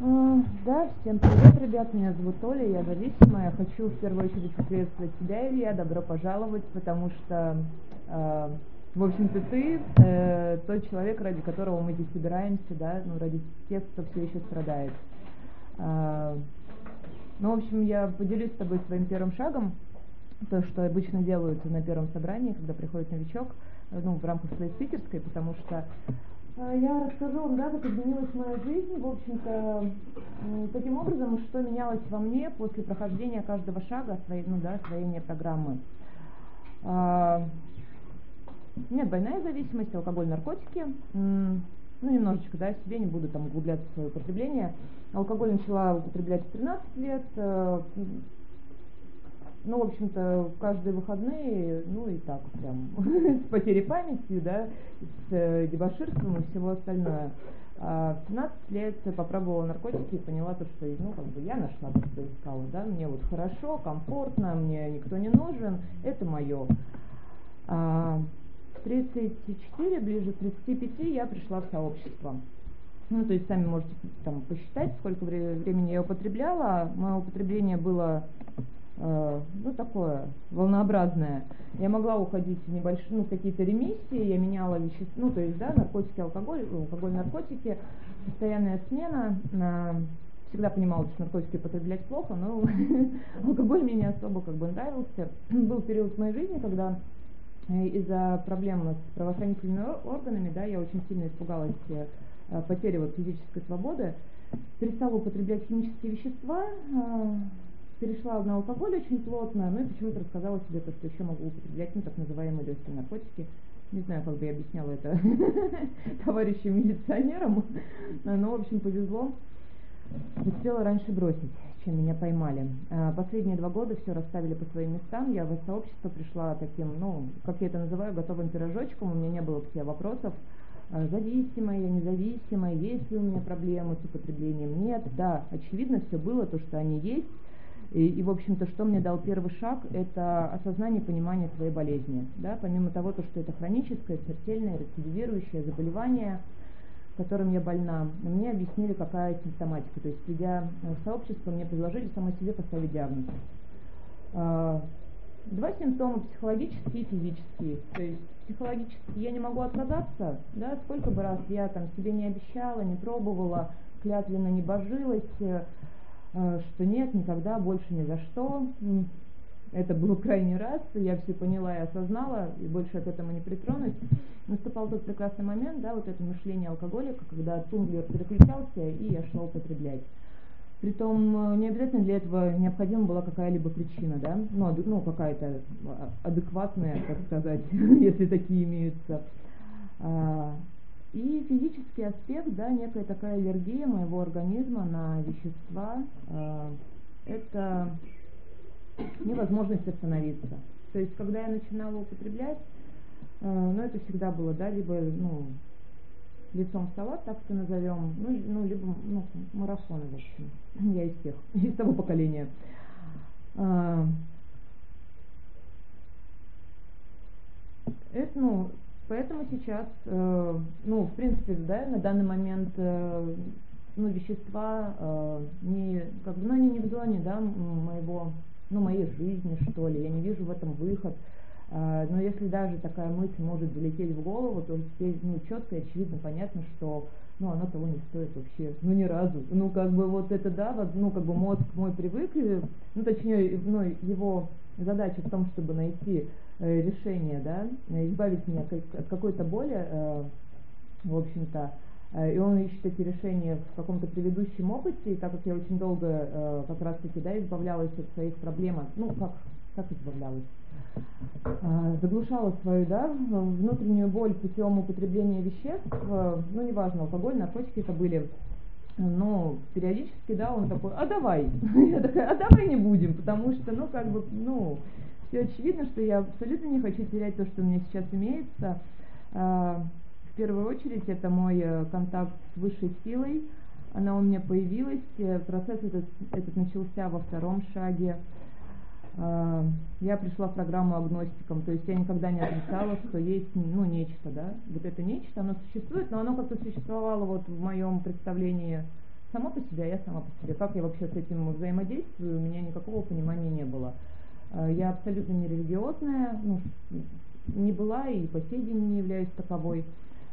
Да, всем привет, ребят, меня зовут Оля, я зависимая. Я хочу в первую очередь приветствовать тебя, Илья, добро пожаловать, потому что, в общем-то, ты тот человек, ради которого мы здесь собираемся, да, ну, ради тех, кто все еще страдает. Ну, в общем, я поделюсь с тобой своим первым шагом, то, что обычно делают на первом собрании, когда приходит новичок, ну, в рамках своей спикерской, потому что я расскажу вам, да, как изменилась моя жизнь, в общем-то, таким образом, что менялось во мне после прохождения каждого шага освоения программы. Нет, двойная зависимость, алкоголь, наркотики, ну, немножечко, да, себе не буду там углубляться в свое употребление. Алкоголь начала употреблять в 13 лет, ну, в общем-то, каждые выходные, ну, и так прям, с потерей памяти, да, с дебоширством и всего остальное. В 17 лет попробовала наркотики и поняла то, что, ну, как бы я нашла то, что искала, да, мне вот хорошо, комфортно, мне никто не нужен, это мое. В 34, ближе к 35 я пришла в сообщество. Ну, то есть сами можете там посчитать, сколько времени я употребляла. Мое употребление было ну, такое волнообразное. Я могла уходить в небольшие, ну, какие-то ремиссии, я меняла вещества, ну, то есть, да, наркотики, алкоголь, наркотики, постоянная смена. Всегда понимала, что наркотики употреблять плохо, но алкоголь мне не особо как бы нравился. Был период в моей жизни, когда из-за проблем с правоохранительными органами, да, я очень сильно испугалась потери вот физической свободы, перестала употреблять химические вещества, перешла на алкоголь очень плотно, ну и почему-то рассказала себе то, что еще могу употреблять, ну, так называемые легкие наркотики. Не знаю, как бы я объясняла это товарищам милиционерам, но, в общем, повезло. Успела раньше бросить, чем меня поймали. Последние 2 года все расставили по своим местам. Я в сообщество пришла таким, ну, как я это называю, готовым пирожочком. У меня не было к себе вопросов. Зависимая, я независимая, есть ли у меня проблемы с употреблением? Нет, да, очевидно, все было, то, что они есть. И, в общем-то, что мне дал первый шаг, это осознание, понимание своей болезни. Да? Помимо того, что это хроническое, смертельное, рецидивирующее заболевание, которым я больна, мне объяснили, какая симптоматика. То есть, придя в сообщество, мне предложили самой себе поставить диагноз. 2 симптома: психологические и физические. То есть психологически я не могу отказаться, да, сколько бы раз я там себе не обещала, не пробовала, клятвенно не божилась, что нет, никогда, больше ни за что. Это был крайний раз, я все поняла и осознала, и больше к этому не притронусь. Наступал тот прекрасный момент, да, вот это мышление алкоголика, когда тумблер переключался, и я шла употреблять. Притом не обязательно для этого необходима была какая-либо причина, да, ну какая-то адекватная, так сказать, если такие имеются. И физический аспект, да, некая такая аллергия моего организма на вещества, это невозможность остановиться. То есть, когда я начинала употреблять, ну, это всегда было, да, либо, ну, лицом в салат, так что назовем, ну, либо, ну, марафоны, в общем. Я из тех, из того поколения. Это, ну, поэтому сейчас, ну, в принципе, да, на данный момент, ну, вещества, не, как бы, ну, они не в зоне, да, моей жизни, что ли, я не вижу в этом выход. Но если даже такая мысль может залететь в голову, то теперь, ну, четко и очевидно понятно, что, ну, оно того не стоит вообще, ну, ни разу. Ну, как бы вот это, да, вот, ну, как бы мозг мой привык, ну, точнее, ну, его задача в том, чтобы найти решение, да, избавить меня от какой-то боли, в общем-то, и он ищет эти решения в каком-то предыдущем опыте, и так как я очень долго как раз-таки, да, избавлялась от своих проблем, ну, как избавлялась? Заглушала свою, да, внутреннюю боль путем употребления веществ, ну, неважно, алкоголь, наркотики это были, но периодически, да, он такой: а давай, я такая: а давай не будем, потому что, ну, как бы, ну, все очевидно, что я абсолютно не хочу терять то, что у меня сейчас имеется. В первую очередь это мой контакт с высшей силой, она у меня появилась, процесс этот начался во 2-м шаге. Я пришла в программу агностиком, то есть я никогда не отрицала, что есть, ну, нечто, да, вот это нечто, оно существует, но оно как-то существовало вот в моем представлении сама по себе, а я сама по себе. Как я вообще с этим взаимодействую, у меня никакого понимания не было. Я абсолютно не религиозная, ну, не была и по сей день не являюсь таковой.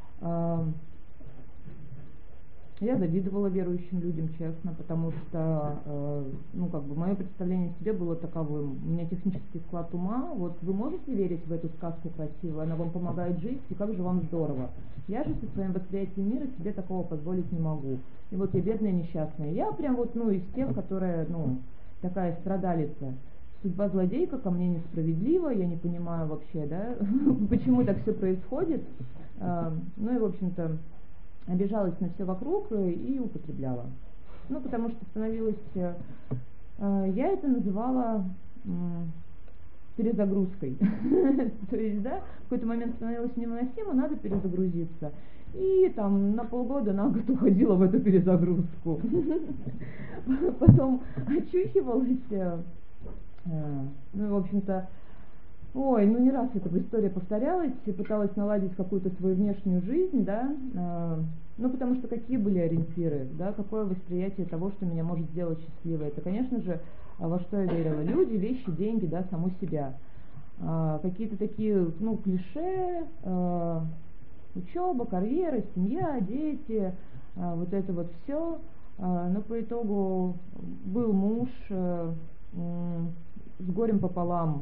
Я завидовала верующим людям, честно, потому что, ну, как бы, мое представление о себе было таковым. У меня технический склад ума. Вот вы можете верить в эту сказку красивую, она вам помогает жить, и как же вам здорово. Я же со своим восприятием мира себе такого позволить не могу. И вот я бедная несчастная. Я прям вот, ну, из тех, которая, ну, такая страдалица. Судьба злодейка ко мне несправедлива, я не понимаю вообще, да, почему так все происходит. Ну и, в общем-то, обижалась на все вокруг и употребляла. Ну, потому что становилось... Я это называла перезагрузкой. То есть, да, в какой-то момент становилось невыносимо, надо перезагрузиться. И там на полгода, на год уходила в эту перезагрузку. Потом очухивалась. Ну, в общем-то, ой, ну не раз эта история повторялась, и пыталась наладить какую-то свою внешнюю жизнь, да, ну потому что какие были ориентиры, да, какое восприятие того, что меня может сделать счастливой. Это, конечно же, во что я верила: люди, вещи, деньги, да, саму себя. Какие-то такие, ну, клише, учеба, карьера, семья, дети, вот это вот все. Но по итогу был муж с горем пополам.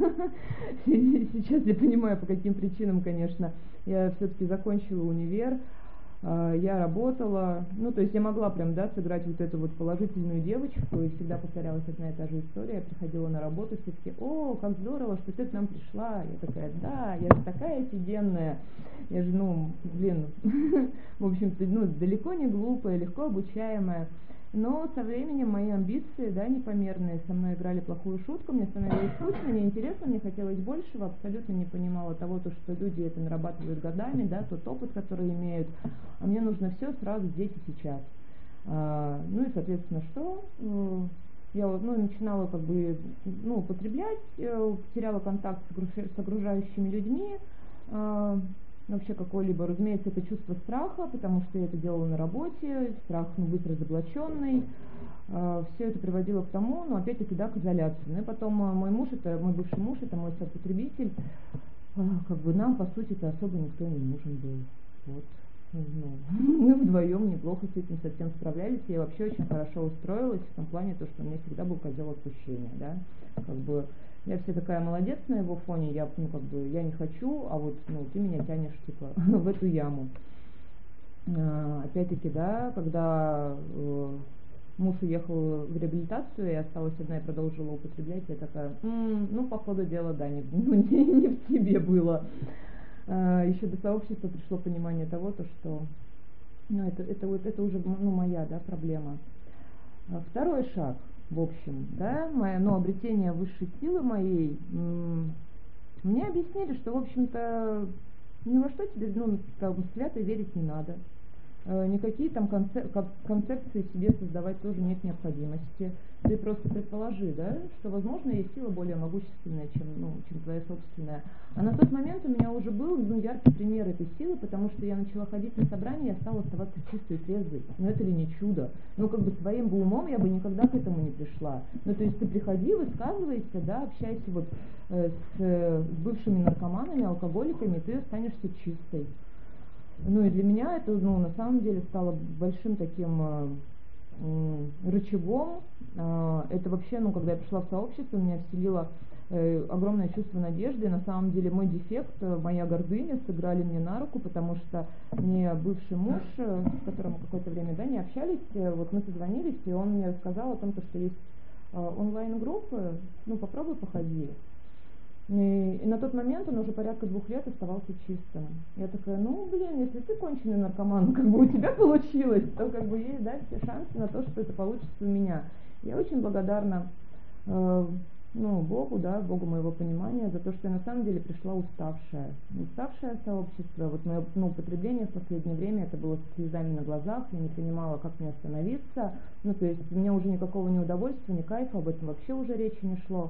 Сейчас я понимаю, по каким причинам, конечно. Я все-таки закончила универ, я работала, ну, то есть я могла прям, да, сыграть вот эту вот положительную девочку, и всегда повторялась одна и та же история. Я приходила на работу, все таки: о, как здорово, что ты к нам пришла. Я такая: да, я же такая офигенная, я же, ну, блин, в общем-то, ну, далеко не глупая, легко обучаемая. Но со временем мои амбиции, да, непомерные, со мной играли плохую шутку, мне становилось скучно, неинтересно, мне хотелось большего, абсолютно не понимала того, что люди это нарабатывают годами, да, тот опыт, который имеют, а мне нужно все сразу здесь и сейчас. Ну и, соответственно, что? Я, ну, начинала как бы, ну, употреблять, теряла контакт с окружающими людьми, вообще какой-либо, разумеется, это чувство страха, потому что я это делала на работе, страх, ну, быть разоблаченной, все это приводило к тому, ну, опять-таки, да, к изоляции. Ну и потом мой муж, это мой бывший муж, это мой сопотребитель, как бы нам, по сути-то, особо никто не нужен был. Вот. Ну, мы вдвоем неплохо с этим совсем справлялись, я вообще очень хорошо устроилась в том плане, то, что у меня всегда был козел отпущения, да, как бы я вся такая молодец на его фоне, я, ну, как бы, я не хочу, а вот, ну, ты меня тянешь, типа, в эту яму. Опять-таки, да, когда муж уехал в реабилитацию, я осталась одна и продолжила употреблять, я такая: ну, по ходу дела, да, не в тебе было. Еще до сообщества пришло понимание того, что, ну, это уже, ну, моя, да, проблема. Второй шаг, в общем, да, ну, обретение высшей силы моей, мне объяснили, что, в общем-то, ни во что тебе, ну, как бы, свято верить не надо. Никакие там концепции себе создавать тоже нет необходимости. Ты просто предположи, да, что, возможно, есть сила более могущественная, чем твоя собственная. А на тот момент у меня уже был, ну, яркий пример этой силы, потому что я начала ходить на собрания, я стала оставаться чистой и трезвой. Но это ли не чудо? Ну, как бы, своим бы умом я бы никогда к этому не пришла. Ну, то есть ты приходи, высказывайся, да, общайся вот с бывшими наркоманами, алкоголиками, ты останешься чистой. Ну и для меня это, ну, на самом деле стало большим таким рычагом. Это вообще, ну, когда я пришла в сообщество, меня вселило огромное чувство надежды. На самом деле мой дефект, моя гордыня сыграли мне на руку, потому что мне бывший муж, с которым мы какое-то время, да, не общались, вот мы созвонились, и он мне рассказал о том, что есть онлайн-группы, ну, попробуй походи. И на тот момент он уже порядка 2 лет оставался чистым. Я такая: ну, блин, если ты конченый наркоман, как бы у тебя получилось, то как бы есть, да, все шансы на то, что это получится у меня. Я очень благодарна, ну, Богу, да, Богу моего понимания, за то, что я на самом деле пришла уставшая сообщество. Вот мое, ну, употребление в последнее время, это было с слезами на глазах, я не понимала, как мне остановиться. Ну, то есть у меня уже никакого ни удовольствия, ни кайфа, об этом вообще уже речи не шло.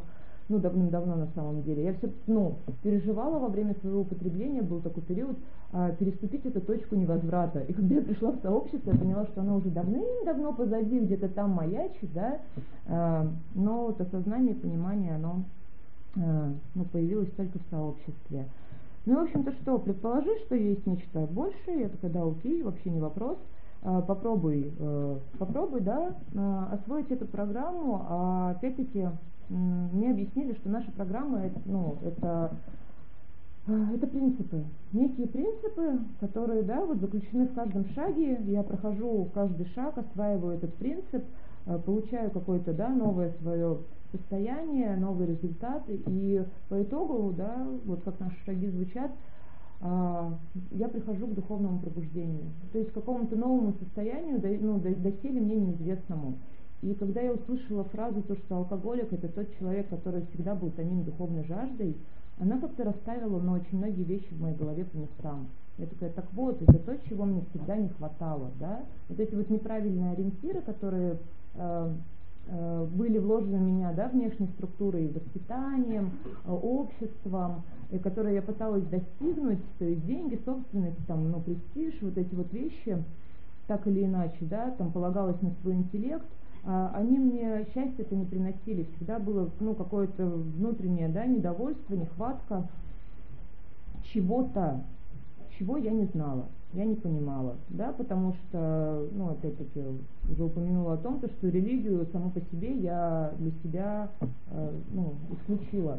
ну, давным-давно на самом деле. Я все, ну, переживала во время своего употребления, был такой период, переступить эту точку невозврата. И когда я пришла в сообщество, я поняла, что оно уже давным-давно позади, где-то там маячит, да, но вот осознание и понимание, оно ну, появилось только в сообществе. Ну, в общем-то, что, предположи, что есть нечто большее, это когда окей, вообще не вопрос. Попробуй, да, освоить эту программу. Опять-таки, мне объяснили, что наша программа, ну, это принципы, некие принципы, которые, да, вот заключены в каждом шаге. Я прохожу каждый шаг, осваиваю этот принцип, получаю какое-то, да, новое свое состояние, новые результаты, и по итогу, да, вот как наши шаги звучат, я прихожу к духовному пробуждению, то есть к какому-то новому состоянию, доселе мне неизвестному. И когда я услышала фразу, то, что алкоголик — это тот человек, который всегда был томим духовной жаждой, она как-то расставила, но очень многие вещи в моей голове по местам. Я такая, так вот, это то, чего мне всегда не хватало, да? Вот эти вот неправильные ориентиры, которые были вложены в меня, да, внешней структурой, воспитанием, обществом, которые я пыталась достигнуть, то есть деньги, собственность, там, ну, престиж, вот эти вот вещи, так или иначе, да, там полагалось на свой интеллект, они мне счастье-то не приносили, всегда было, ну, какое-то внутреннее, да, недовольство, нехватка чего-то, чего я не знала, я не понимала, да, потому что, ну, опять-таки, уже упомянула о том, что религию саму по себе я для себя, ну, исключила.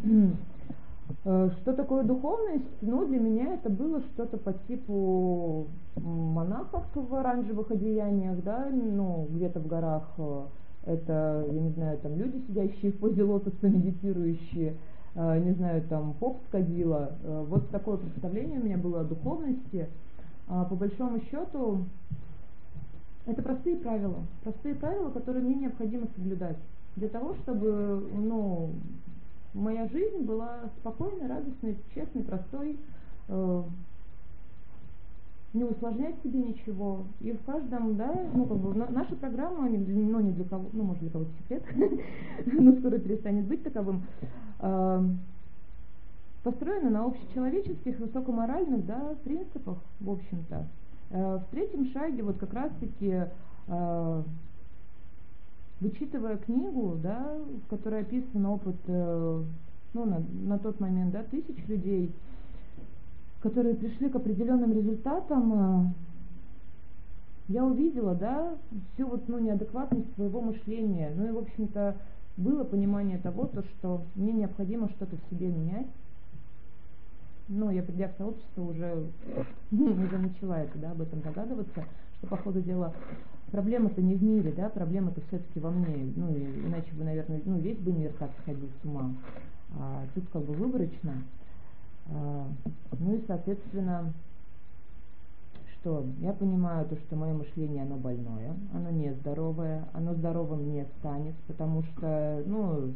Что такое духовность? Ну, для меня это было что-то по типу монахов в оранжевых одеяниях, да, ну, где-то в горах. Это, я не знаю, там люди, сидящие в позе лотоса, медитирующие, не знаю, там поп с кадила. Вот такое представление у меня было о духовности. По большому счету, это простые правила, которые мне необходимо соблюдать для того, чтобы, ну, моя жизнь была спокойной, радостной, честной, простой, не усложнять себе ничего. И в каждом, да, ну, как бы, наша программа, ну, не для кого, ну, может, для кого-то секрет, но скоро перестанет быть таковым, построена на общечеловеческих, высокоморальных, да, принципах, в общем-то. В третьем шаге, вот как раз-таки, вычитывая книгу, да, в которой описан опыт, ну, на тот момент, да, тысяч людей, которые пришли к определенным результатам, я увидела, да, всю вот, ну, неадекватность своего мышления. Ну и, в общем-то, было понимание того, что мне необходимо что-то в себе менять. Ну, я, придя в сообщество, уже начала это, да, об этом догадываться, что, по ходу дела, проблема-то не в мире, да, проблема-то все-таки во мне. Ну, иначе бы, наверное, ну, весь бы мир так сходил с ума. Тут как бы выборочно. Ну и, соответственно, что я понимаю то, что мое мышление, оно больное, оно нездоровое, оно здоровым не станет, потому что, ну,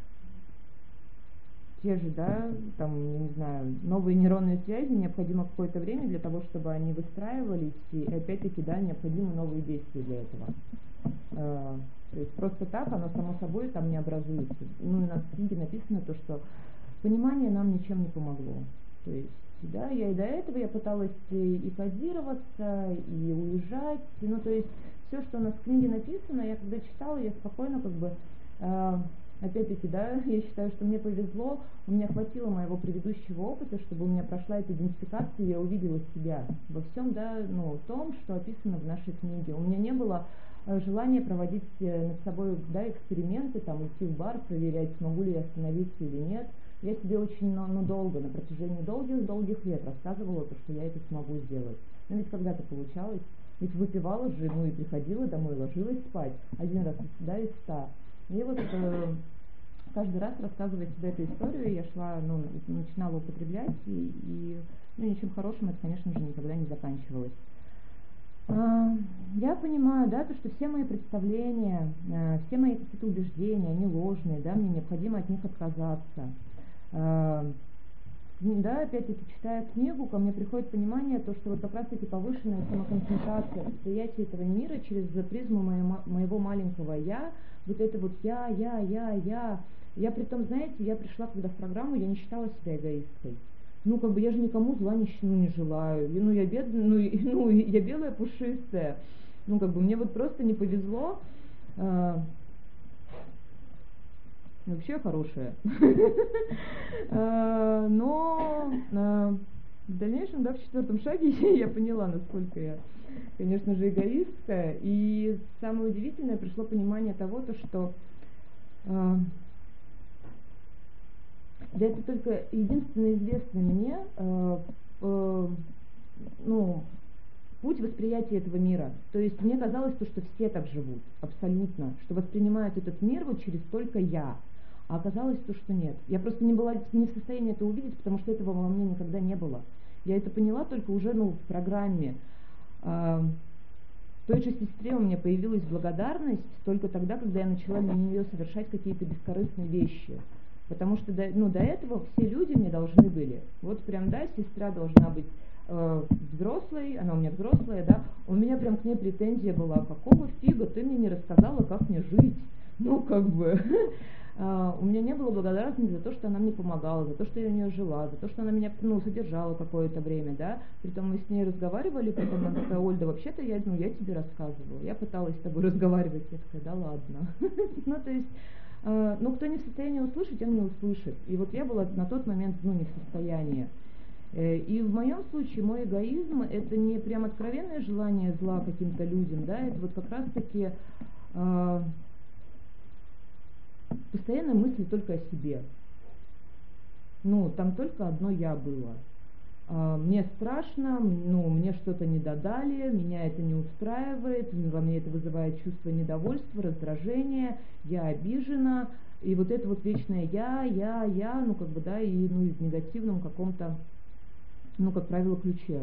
те же, да, там, я не знаю, новые нейронные связи, необходимо какое-то время для того, чтобы они выстраивались, и опять-таки, да, необходимы новые действия для этого. То есть просто так оно само собой там не образуется. Ну, у нас в книге написано то, что понимание нам ничем не помогло. То есть, да, я и до этого я пыталась и кодироваться, и уезжать. Ну, то есть, все, что у нас в книге написано, я когда читала, я спокойно как бы, опять-таки, да, я считаю, что мне повезло, у меня хватило моего предыдущего опыта, чтобы у меня прошла эта идентификация, и я увидела себя во всем, да, ну, том, что описано в нашей книге. У меня не было желание проводить над собой, да, эксперименты, там, идти в бар, проверять, смогу ли я остановиться или нет. Я себе очень, ну, долго, на протяжении долгих лет рассказывала то, что я это смогу сделать. Но ведь когда-то получалось, ведь выпивала же, ну, и приходила домой, ложилась спать, один раз и сюда, и ста. И вот каждый раз, рассказывая себе эту историю, я шла, ну, начинала употреблять, и ну, ничем хорошим это, конечно же, никогда не заканчивалось. Я понимаю, да, то, что все мои представления, все мои какие-то убеждения, они ложные, да, мне необходимо от них отказаться. да, опять-таки, читая книгу, ко мне приходит понимание, то, что вот как раз-таки повышенная самоконцентрация, восприятие этого мира через призму моего маленького «я», вот это вот «я». Я при том, знаете, я пришла когда в программу, я не считала себя эгоисткой. Ну, как бы я же никому зла не желаю. Ну, я бедная, я белая пушистая. Ну, как бы мне вот просто не повезло. Вообще хорошая. Но в дальнейшем, да, в 4-м шаге я поняла, насколько я, конечно же, эгоистка. И самое удивительное, пришло понимание того, что да, это только единственно известно мне путь восприятия этого мира. То есть мне казалось, что все так живут, абсолютно, что воспринимают этот мир вот через только я. А оказалось что нет. Я просто не была не в состоянии это увидеть, потому что этого во мне никогда не было. Я это поняла только уже в программе. В той же сестре у меня появилась благодарность только тогда, когда я начала для нее совершать какие-то бескорыстные вещи. Потому что до этого все люди мне должны были. Вот прям, да, сестра должна быть взрослой, она у меня взрослая, да, у меня прям к ней претензия была: какого фига ты мне не рассказала, как мне жить? Ну, как бы, у меня не было благодарности за то, что она мне помогала, за то, что я у нее жила, за то, что она меня, содержала какое-то время, да, притом мы с ней разговаривали, потом она такая: Ольда, вообще-то я тебе рассказывала, я пыталась с тобой разговаривать, я такая: да ладно, ну, то есть, кто не в состоянии услышать, он не услышит, и вот я была на тот момент, не в состоянии. И в моем случае мой эгоизм — это не прям откровенное желание зла каким-то людям, да, это вот как раз-таки постоянная мысль только о себе. Там только одно я было. Мне страшно, мне что-то не додали, меня это не устраивает, во мне это вызывает чувство недовольства, раздражения, я обижена, и вот это вот вечное я, да, и в негативном каком-то, как правило, ключе.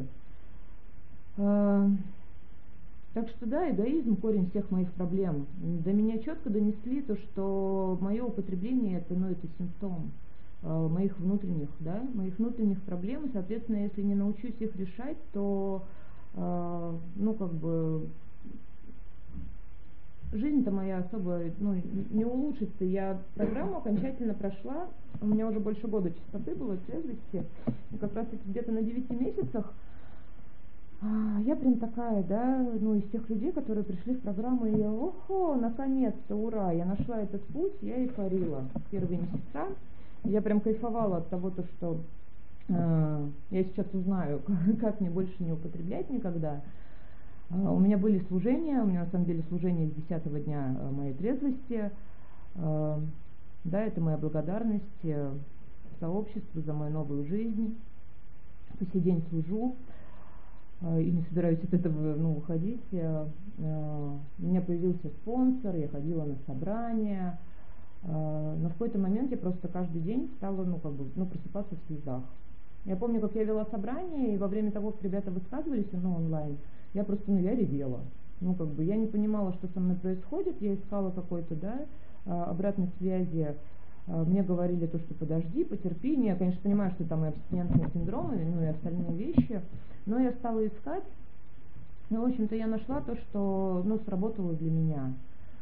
Так что да, эгоизм — корень всех моих проблем. До меня четко донесли то, что мое употребление это симптом моих внутренних проблем, и, соответственно, если не научусь их решать, то жизнь-то моя особо не улучшится. Я программу окончательно прошла, у меня уже больше года чистоты было, трезвости, и как раз где-то на 9 месяцах я прям такая, да, из тех людей, которые пришли в программу, и я, наконец-то, ура, я нашла этот путь, я эйфорила первые месяца. Я прям кайфовала от того, что я сейчас узнаю, как мне больше не употреблять никогда. У меня были служения, у меня на самом деле служение с 10-го дня моей трезвости. Да, это моя благодарность сообществу за мою новую жизнь. По сей день служу и не собираюсь от этого уходить. У меня появился спонсор, я ходила на собрания, но в какой-то момент я просто каждый день стала просыпаться в слезах. Я помню, как я вела собрание, и во время того, как ребята высказывались онлайн, я просто я ревела. Я не понимала, что со мной происходит, я искала какой-то, да, обратной связи. Мне говорили то, что подожди, потерпи. Я, конечно, понимаю, что там и абстинентные синдромы, и остальные вещи, но я стала искать, и, в общем-то, я нашла то, что, сработало для меня.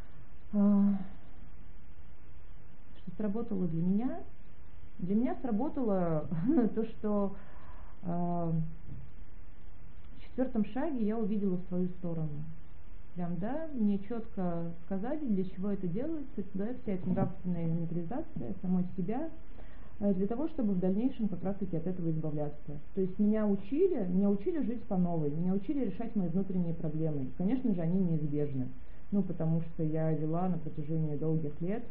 Что сработало для меня? Для меня сработало то, что в 4-м шаге я увидела свою сторону. Прям, да, мне четко сказали, для чего это делается, да, вся эта нравственная инвентаризация самой себя, для того, чтобы в дальнейшем как раз-таки от этого избавляться. То есть меня учили жить по новой, меня учили решать мои внутренние проблемы. И, конечно же, они неизбежны. Потому что я вела на протяжении долгих лет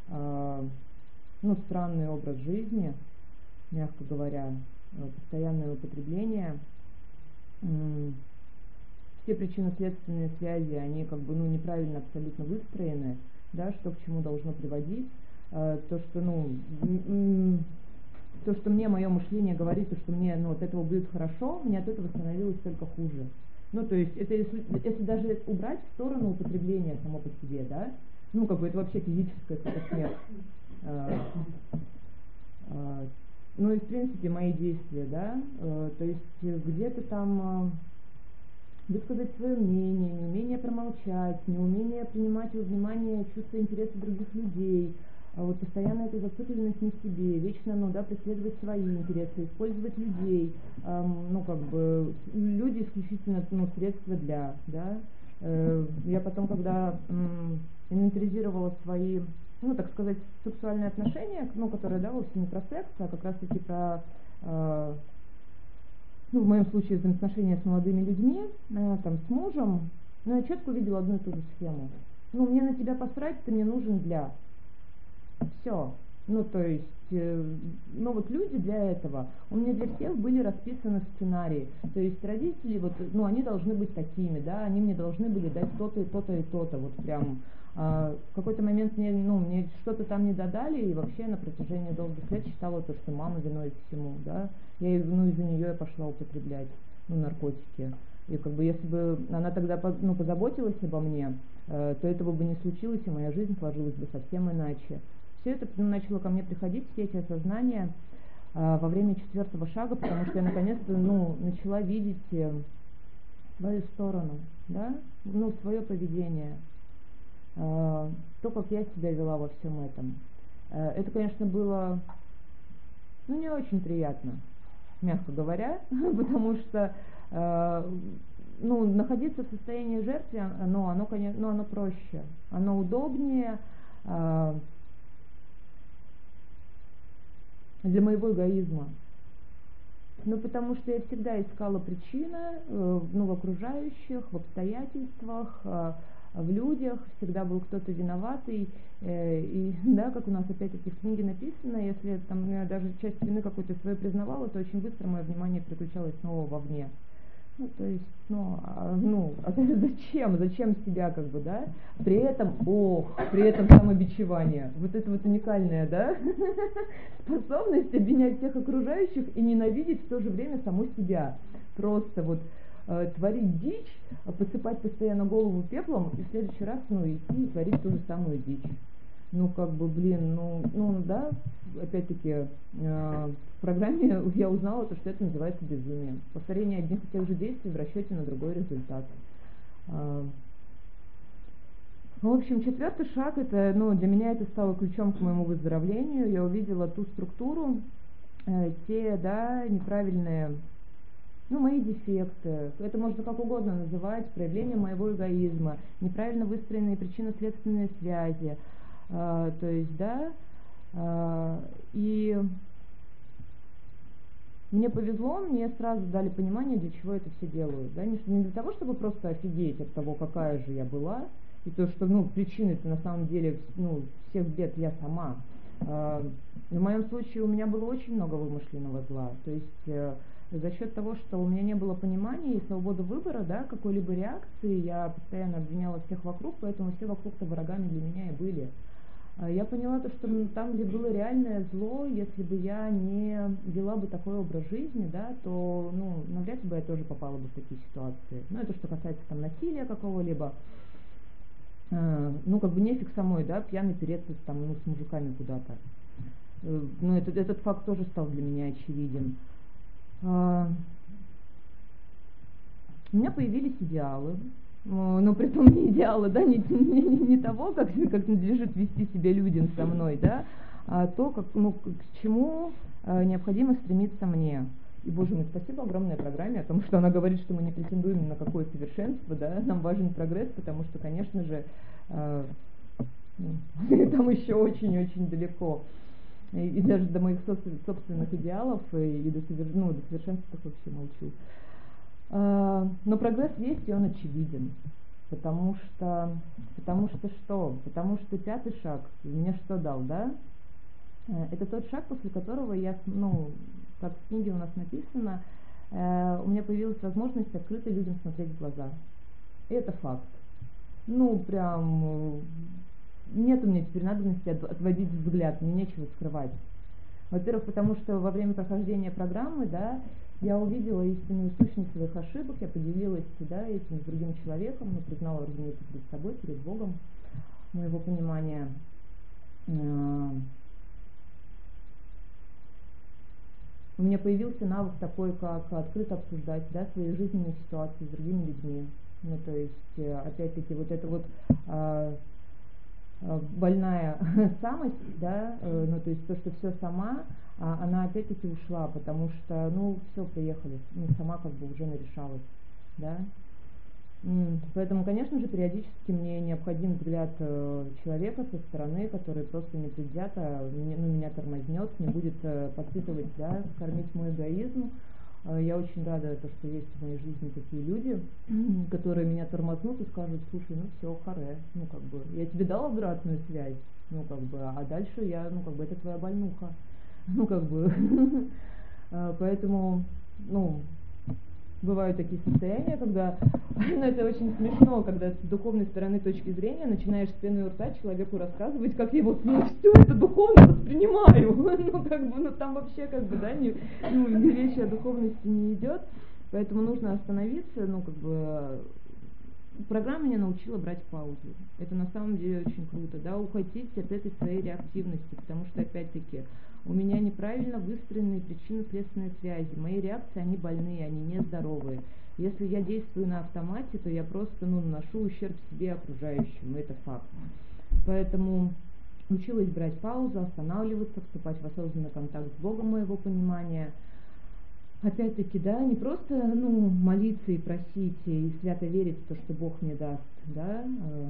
странный образ жизни, мягко говоря, постоянное употребление. Все причинно-следственные связи, они неправильно абсолютно выстроены, да, что к чему должно приводить. То, что мне мое мышление говорит, что мне от этого будет хорошо, мне от этого становилось только хуже. То есть, это если даже убрать в сторону употребления само по себе, да, это вообще физическая смерть. ну и в принципе мои действия, да, то есть где-то там высказать свое мнение, неумение промолчать, неумение принимать во внимание чувства и интересы других людей, вот постоянно эта зацикленность на себе, вечно, ну да, преследовать свои интересы, использовать людей, ну как бы люди исключительно, ну, средства для, да. Я потом, когда инвентаризировала свои, ну, так сказать, сексуальные отношения, ну, которые, да, вовсе не про секс, а как раз-таки про ну, в моем случае взаимоотношения с молодыми людьми, там, с мужем, но я четко увидела одну и ту же схему. Ну, мне на тебя посрать, ты мне нужен для. Все. Ну, то есть, ну, вот люди для этого. У меня для всех были расписаны сценарии. То есть родители, вот, ну, они должны быть такими, да, они мне должны были дать то-то и то-то и то-то, вот прям. В какой-то момент мне что-то там не додали, и вообще на протяжении долгих лет считала то, что мама виной всему, да. Ну, из-за нее я пошла употреблять, ну, наркотики. И как бы если бы она тогда, ну, позаботилась обо мне, то этого бы не случилось, и моя жизнь сложилась бы совсем иначе. Все это начало ко мне приходить, все эти осознания во время 4-го шага, потому что я наконец-то, ну, начала видеть свою сторону, да, ну, свое поведение, то, как я себя вела во всем этом. Это, конечно, было, ну, не очень приятно, мягко говоря, потому что, ну, находиться в состоянии жертвы, оно, конечно, ну, оно проще, оно удобнее для моего эгоизма. Ну, потому что я всегда искала причины, ну, в окружающих, в обстоятельствах, в людях, всегда был кто-то виноватый, и, да, как у нас опять-таки в книге написано, если там я даже часть вины какой-то свою признавала, то очень быстро мое внимание переключалось снова вовне. Ну, то есть, зачем себя, как бы, да, при этом самобичевание, вот это вот уникальная, да, способность обвинять всех окружающих и ненавидеть в то же время саму себя, просто вот творить дичь, посыпать постоянно голову пеплом и в следующий раз, ну, идти и творить ту же самую дичь. Ну, как бы, блин, да, опять-таки, в программе я узнала, что это называется безумием. Повторение одних и тех же действий в расчете на другой результат. В общем, 4-й шаг, это, ну, для меня это стало ключом к моему выздоровлению. Я увидела ту структуру, те, да, неправильные, ну, мои дефекты, это можно как угодно называть, проявление моего эгоизма, неправильно выстроенные причинно-следственные связи, то есть, да, и мне повезло, мне сразу дали понимание, для чего это все делают, да, не для того, чтобы просто офигеть от того, какая же я была, и то, что, ну, причиной-то на самом деле, ну, всех бед я сама. В моем случае у меня было очень много вымышленного зла, то есть за счет того, что у меня не было понимания и свободы выбора, да, какой-либо реакции, я постоянно обвиняла всех вокруг, поэтому все вокруг-то врагами для меня и были. Я поняла то, что там, где было реальное зло, если бы я не вела бы такой образ жизни, да, то, ну, навряд ли бы я тоже попала бы в такие ситуации. Ну, это что касается там насилия какого-либо. Ну, как бы нефиг самой, да, пьяный переться там, ну, с мужиками куда-то. Ну, этот факт тоже стал для меня очевиден. У меня появились идеалы, но при том не идеалы, да, не того, как надлежит вести себя людям со мной, да, а то, как, ну, к чему необходимо стремиться мне. И, боже мой, спасибо огромной программе о том, что она говорит, что мы не претендуем ни на какое совершенство, да, нам важен прогресс, потому что, конечно же, там еще очень-очень далеко. И даже до моих собственных идеалов, и до совершенства так вообще молчу. Но прогресс есть, и он очевиден. Потому что что? Потому что 5-й шаг мне что дал, да? Это тот шаг, после которого я, ну, как в книге у нас написано, у меня появилась возможность открыто людям смотреть в глаза. И это факт. Ну, прям нет у меня теперь надобности отводить взгляд, мне нечего скрывать. Во-первых, потому что во время прохождения программы, да, я увидела истинную сущность своих ошибок, я поделилась, да, этим с другим человеком, но признала, разумеется, перед собой, перед Богом, моего понимания. у меня появился навык такой, как открыто обсуждать, да, свои жизненные ситуации с другими людьми. Ну, то есть, опять-таки, вот это вот больная самость, да, ну, то есть то, что все сама, она опять-таки ушла, потому что, ну, все, приехали, ну, сама как бы уже нарешалась, да. Поэтому, конечно же, периодически мне необходим взгляд человека со стороны, который просто непредвзято меня тормознет, не будет подпитывать, да, кормить мой эгоизм. Я очень рада, то, что есть в моей жизни такие люди, которые меня тормознут и скажут: слушай, ну все, харе, ну как бы, я тебе дал обратную связь, ну как бы, а дальше я, ну как бы, это твоя больнуха, ну как бы, поэтому, ну, бывают такие состояния, когда, ну это очень смешно, когда с духовной стороны точки зрения начинаешь с пены у рта человеку рассказывать, как я вот, ну, все это духовно воспринимаю, ну как бы, ну там вообще как бы, да, речь о духовности не идет, поэтому нужно остановиться, ну как бы, программа меня научила брать паузу. Это на самом деле очень круто, да, уходить от этой своей реактивности, потому что, опять-таки, у меня неправильно выстроенные причинно-следственные связи. Мои реакции, они больные, они нездоровые. Если я действую на автомате, то я просто, ну, наношу ущерб себе и окружающим, это факт. Поэтому училась брать паузу, останавливаться, вступать в осознанный контакт с Богом моего понимания. Опять-таки, да, не просто, ну, молиться и просить, и свято верить в то, что Бог мне даст, да.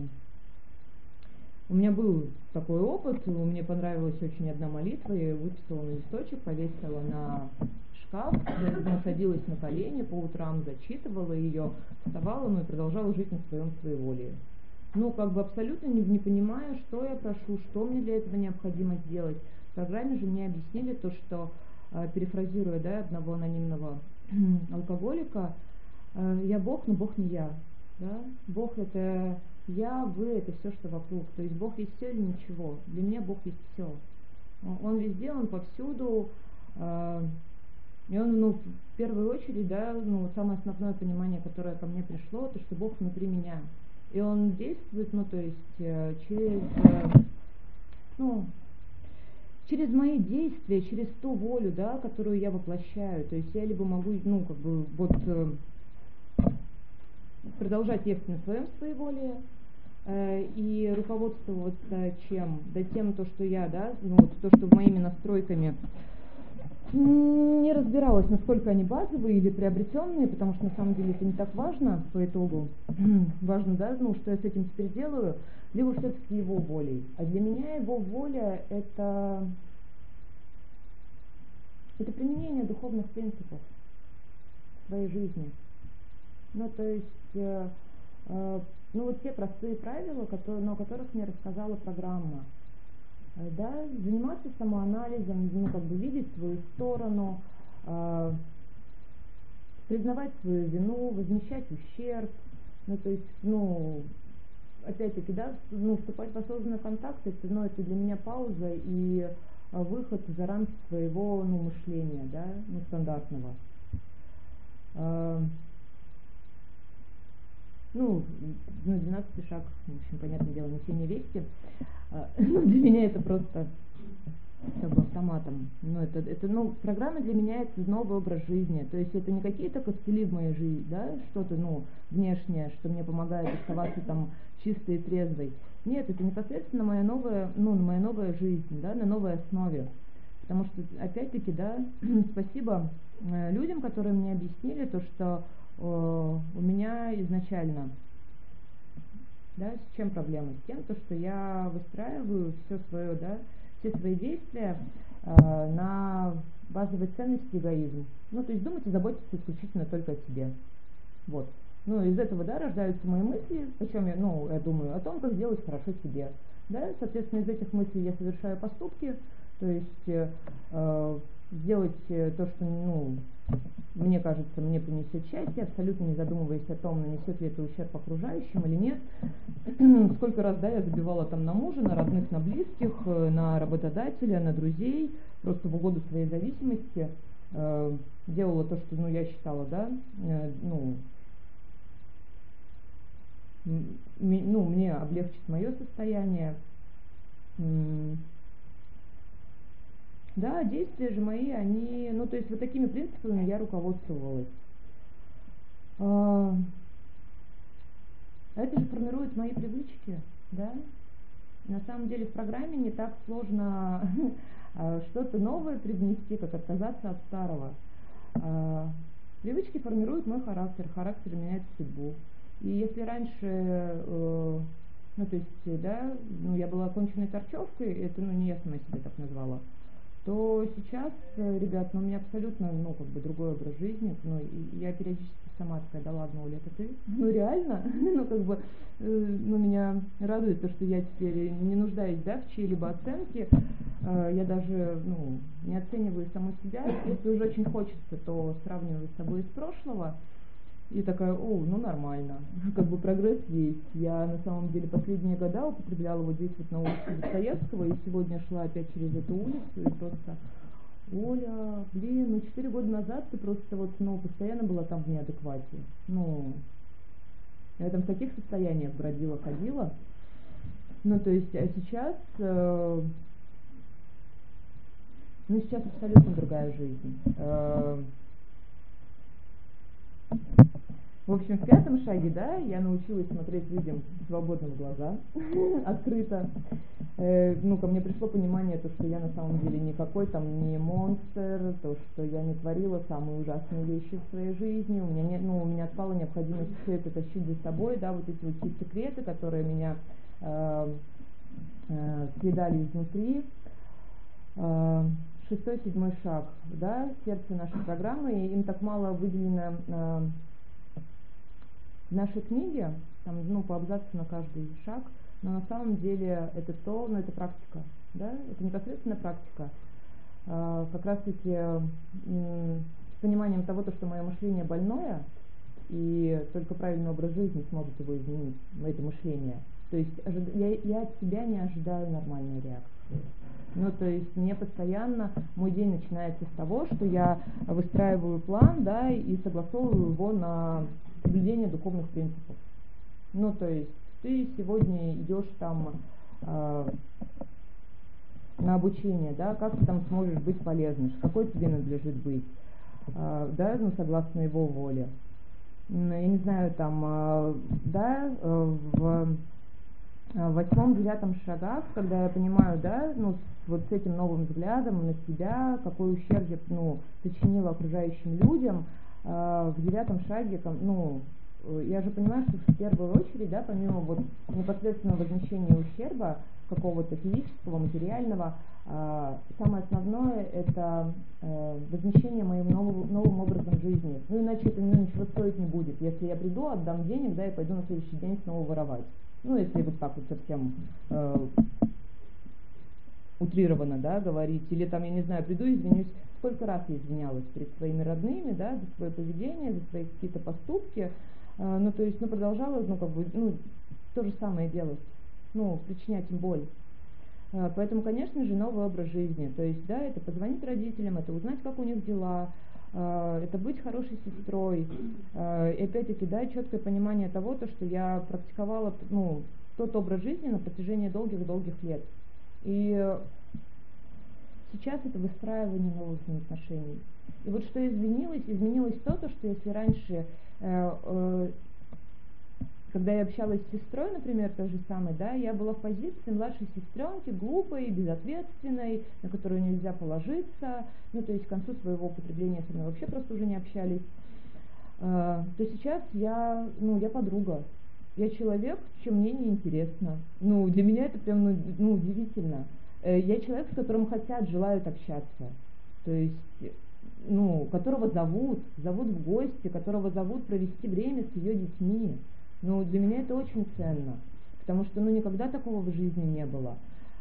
У меня был такой опыт, мне понравилась очень одна молитва, я ее выписала на листочек, повесила на шкаф, садилась на колени по утрам, зачитывала ее, вставала, ну и продолжала жить на своем своеволии. Ну, как бы абсолютно не понимая, что я прошу, что мне для этого необходимо сделать. В программе же мне объяснили то, что, перефразируя, да, одного анонимного алкоголика, я Бог, но Бог не я. Да? Бог это я, вы, это все, что вокруг. То есть Бог есть все или ничего. Для меня Бог есть все. Он везде, Он повсюду. И он, ну, в первую очередь, да, ну, самое основное понимание, которое ко мне пришло, то, что Бог внутри меня. И он действует, ну, то есть ну, через мои действия, через ту волю, да, которую я воплощаю. То есть я либо могу, ну, как бы, вот продолжать ехать на своем своеволии, и руководствоваться чем? Да тем, то, что я, да, ну, вот то, что моими настройками не разбиралась, насколько они базовые или приобретенные, потому что на самом деле это не так важно по итогу. Важно, да, ну, что я с этим теперь делаю, либо все-таки его волей. А для меня его воля это применение духовных принципов в своей жизни. Ну, то есть, ну, вот те простые правила, о которых мне рассказала программа. Да, заниматься самоанализом, ну, как бы видеть свою сторону, признавать свою вину, возмещать ущерб, ну, то есть, ну, опять-таки, да, ну, вступать в осознанный контакт, это, ну, это для меня пауза и выход за рамки своего, ну, мышления, да, ну, стандартного. Ну, 12-й шаг, в общем, понятное дело, несение вести. Для меня это просто как бы автоматом. Ну, программа для меня это новый образ жизни. То есть это не какие-то костыли в моей жизни, да, что-то, ну, внешнее, что мне помогает оставаться там чистой и трезвой. Нет, это непосредственно моя новая жизнь, да, на новой основе. Потому что, опять-таки, да, спасибо людям, которые мне объяснили то, что у меня изначально, да, с чем проблема? С тем, то, что я выстраиваю все свои действия на базовой ценности эгоизм. Ну, то есть думать и заботиться исключительно только о себе. Вот. Ну, из этого, да, рождаются мои мысли, причем я думаю о том, как сделать хорошо себе. Да, соответственно, из этих мыслей я совершаю поступки, то есть сделать то, что, ну, мне кажется, мне принесет счастье, абсолютно не задумываясь о том, нанесет ли это ущерб окружающим или нет. Сколько раз, да, я забивала там на мужа, на родных, на близких, на работодателя, на друзей, просто в угоду своей зависимости делала то, что, ну, я считала, да, мне облегчит мое состояние. Да, действия же мои, они, ну, то есть вот такими принципами я руководствовалась. Это же формирует мои привычки, да. На самом деле в программе не так сложно что-то новое привнести, как отказаться от старого. Привычки формируют мой характер, характер меняет судьбу. И если раньше, ну то есть, да, ну я была оконченной торчевкой, это, ну не я сама себя так назвала, то сейчас, ребят, ну у меня абсолютно, ну как бы другой образ жизни, ну и я периодически сама такая, да ладно, Оля, это ты? Ну реально, ну как бы, ну меня радует то, что я теперь не нуждаюсь, да, в чьей-либо оценке, я даже, ну, не оцениваю саму себя, если уже очень хочется, то сравниваю с собой из прошлого, и такая, ну нормально, как бы прогресс есть. Я на самом деле последние года употребляла вот здесь вот на улице Достоевского, и сегодня шла опять через эту улицу, и просто, Оля, блин, ну 4 года назад ты просто вот, ну, постоянно была там в неадеквате. Ну, я там в таких состояниях бродила, ходила. Ну, то есть, а сейчас, ну, сейчас абсолютно другая жизнь. В общем, в пятом шаге, да, я научилась смотреть людям свободно в глаза, открыто. Ну, ко мне пришло понимание, то, что я на самом деле никакой там не монстр, то, что я не творила самые ужасные вещи в своей жизни, у меня нет, ну, у меня отпала необходимость все это тащить за собой, да, вот эти вот секреты, которые меня съедали изнутри. Шестой, седьмой шаг, да, сердце нашей программы, и им так мало выделено в нашей книге, там, ну, по абзацу на каждый шаг, но на самом деле это то, ну, это практика, да, это непосредственно практика. Как раз-таки с пониманием того, что мое мышление больное, и только правильный образ жизни сможет его изменить, это мышление. То есть я от себя не ожидаю нормальной реакции. Ну, то есть мне постоянно, мой день начинается с того, что я выстраиваю план, да, и согласовываю его на соблюдение духовных принципов. Ну, то есть ты сегодня идешь там на обучение, да, как ты там сможешь быть полезным, какой тебе надлежит быть, да, ну, согласно его воле. Я не знаю, там, да, в восьмом-девятом шагах, когда я понимаю, да, ну, вот с этим новым взглядом на себя, какой ущерб я, ну, причинила окружающим людям, в девятом шаге, ну, я же понимаю, что в первую очередь, да, помимо вот непосредственного возмещения ущерба какого-то физического, материального, самое основное это возмещение моим новым образом жизни. Ну, иначе это, ну, ничего стоить не будет. Если я приду, отдам денег, да, и пойду на следующий день снова воровать. Ну, если вот так вот совсем утрированно, да, говорить, или там, я не знаю, приду, извинюсь, сколько раз я извинялась перед своими родными, да, за свое поведение, за свои какие-то поступки, ну, то есть, ну, продолжала, ну, как бы, ну, то же самое делать, ну, причинять им боль. Поэтому, конечно же, новый образ жизни, то есть, да, это позвонить родителям, это узнать, как у них дела, это быть хорошей сестрой, и опять-таки, да, четкое понимание того, то, что я практиковала, ну, тот образ жизни на протяжении долгих-долгих лет. И сейчас это выстраивание новых взаимоотношений. И вот что изменилось то, что если раньше, когда я общалась с сестрой, например, той же самой, да, я была в позиции младшей сестренки, глупой, безответственной, на которую нельзя положиться, ну, то есть к концу своего употребления со мной вообще просто уже не общались, то сейчас я подруга. Я человек, чье мнение интересно. Ну, для меня это прям, ну, удивительно. Я человек, с которым желают общаться. То есть, ну, которого зовут в гости, которого зовут провести время с ее детьми. Ну, для меня это очень ценно. Потому что, ну, никогда такого в жизни не было.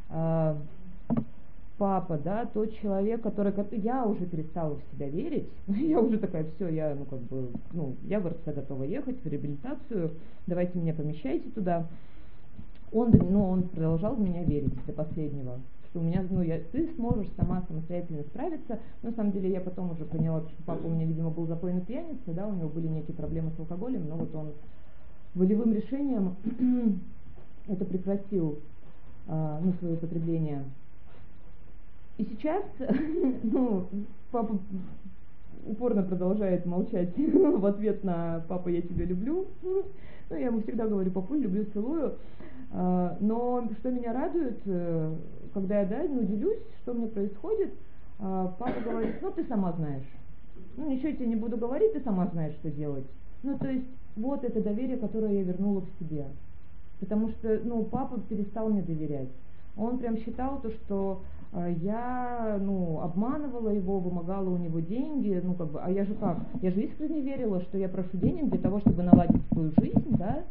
Папа, да, тот человек, я уже перестала в себя верить, я уже такая, все, я, ну, как бы, ну, я в РЦ готова ехать в реабилитацию, давайте меня помещайте туда. Он продолжал в меня верить до последнего, что у меня, ну, ты сможешь сама самостоятельно справиться. Но на самом деле я потом уже поняла, что папа у меня, видимо, был запойный пьяница, да, у него были некие проблемы с алкоголем, но вот он волевым решением это прекратил, ну, свое употребление. И сейчас, ну, папа упорно продолжает молчать в ответ на «папа, я тебя люблю». Ну, я ему всегда говорю: папуль, люблю, целую. Но что меня радует, когда я, да, ну, делюсь, что мне происходит, папа говорит: ну, ты сама знаешь. Ну, ничего тебе не буду говорить, ты сама знаешь, что делать. Ну, то есть, вот это доверие, которое я вернула к себе. Потому что, ну, папа перестал мне доверять. Он прям считал то, что я, ну, обманывала его, вымогала у него деньги, ну, как бы, а я же как? Я же искренне верила, что я прошу денег для того, чтобы наладить свою жизнь, да?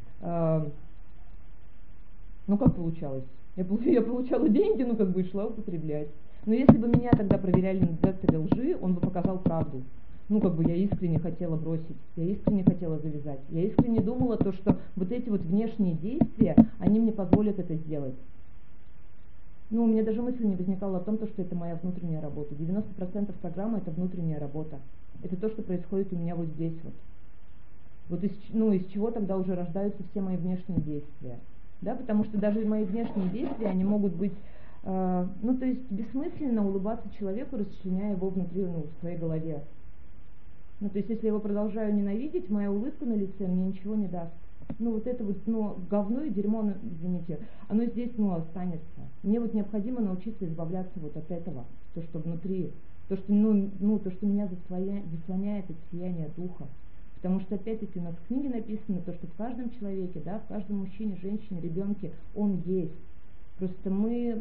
Ну, как получалось? Я получала деньги, ну, как бы, и шла употреблять. Но если бы меня тогда проверяли на детекторе лжи, он бы показал правду. Ну, как бы, я искренне хотела бросить, я искренне хотела завязать. Я искренне думала то, что вот эти вот внешние действия, они мне позволят это сделать. Ну, у меня даже мысли не возникало о том, что это моя внутренняя работа. 90% программы — это внутренняя работа. Это то, что происходит у меня вот здесь вот. Вот из чего тогда уже рождаются все мои внешние действия. Да, потому что даже мои внешние действия, они могут быть, ну, то есть бессмысленно улыбаться человеку, расчленяя его внутри, ну, в своей голове. Ну, то есть если я его продолжаю ненавидеть, моя улыбка на лице мне ничего не даст. Ну, вот это вот, ну, говно и дерьмо, ну, извините, оно здесь, ну, останется. Мне вот необходимо научиться избавляться вот от этого, то, что внутри, то, что, то, что меня заслоняет от сияния духа. Потому что, опять-таки, у нас в книге написано то, что в каждом человеке, да, в каждом мужчине, женщине, ребенке он есть. Просто мы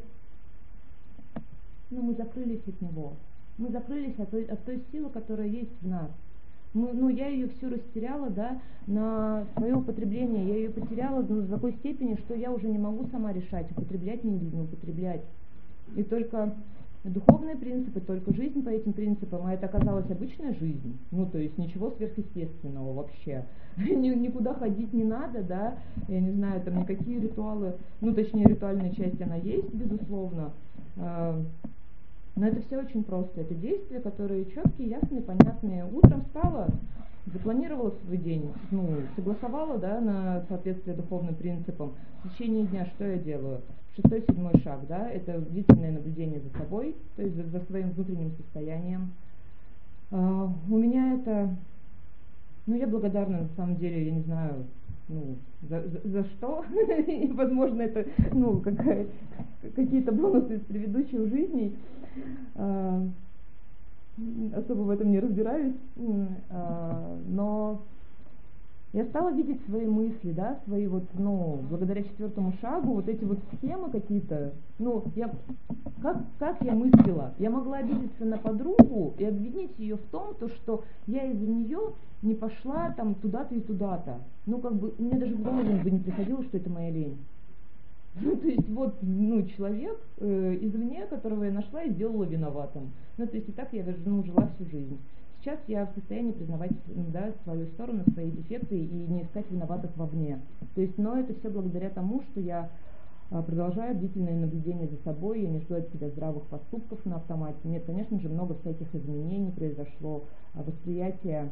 закрылись от него. Мы закрылись от той силы, которая есть в нас. Я ее всю растеряла, да, на свое употребление. Я ее потеряла до такой степени, что я уже не могу сама решать, употреблять мне или не употреблять. И только духовные принципы, только жизнь по этим принципам, а это оказалась обычная жизнь, ну, то есть ничего сверхъестественного вообще. Никуда ходить не надо, да, я не знаю, там никакие ритуалы, ну, точнее, ритуальная часть, она есть, безусловно, но это все очень просто. Это действия, которые четкие, ясные, понятные. Утром встала, запланировала свой день, ну, согласовала, да, на соответствие духовным принципам. В течение дня что я делаю? 6-7 шаг, да, это бдительное наблюдение за собой, то есть за своим внутренним состоянием. У меня это, ну, я благодарна, на самом деле, я не знаю, ну, за что. И, возможно, это, ну, какие-то бонусы из предыдущих жизней. Особо в этом не разбираюсь, но я стала видеть свои мысли, да, свои вот, ну, благодаря 4-му шагу, вот эти вот схемы какие-то, ну, как я мыслила? Я могла обидеться на подругу и обвинить ее в том, то, что я из-за нее не пошла там туда-то и туда-то. Ну, как бы, мне даже в голову бы не приходило, что это моя лень. Ну, то есть вот, ну, человек извне, которого я нашла и сделала виноватым. Ну, то есть и так я, ну, жила всю жизнь. Сейчас я в состоянии признавать, да, свою сторону, свои дефекты и не искать виноватых вовне. То есть, но это все благодаря тому, что я продолжаю бдительное наблюдение за собой, я не жду от себя здравых поступков на автомате. Нет, конечно же, много всяких изменений произошло, восприятие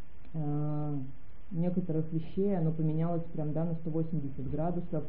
некоторых вещей, оно поменялось прям, да, на 180 градусов.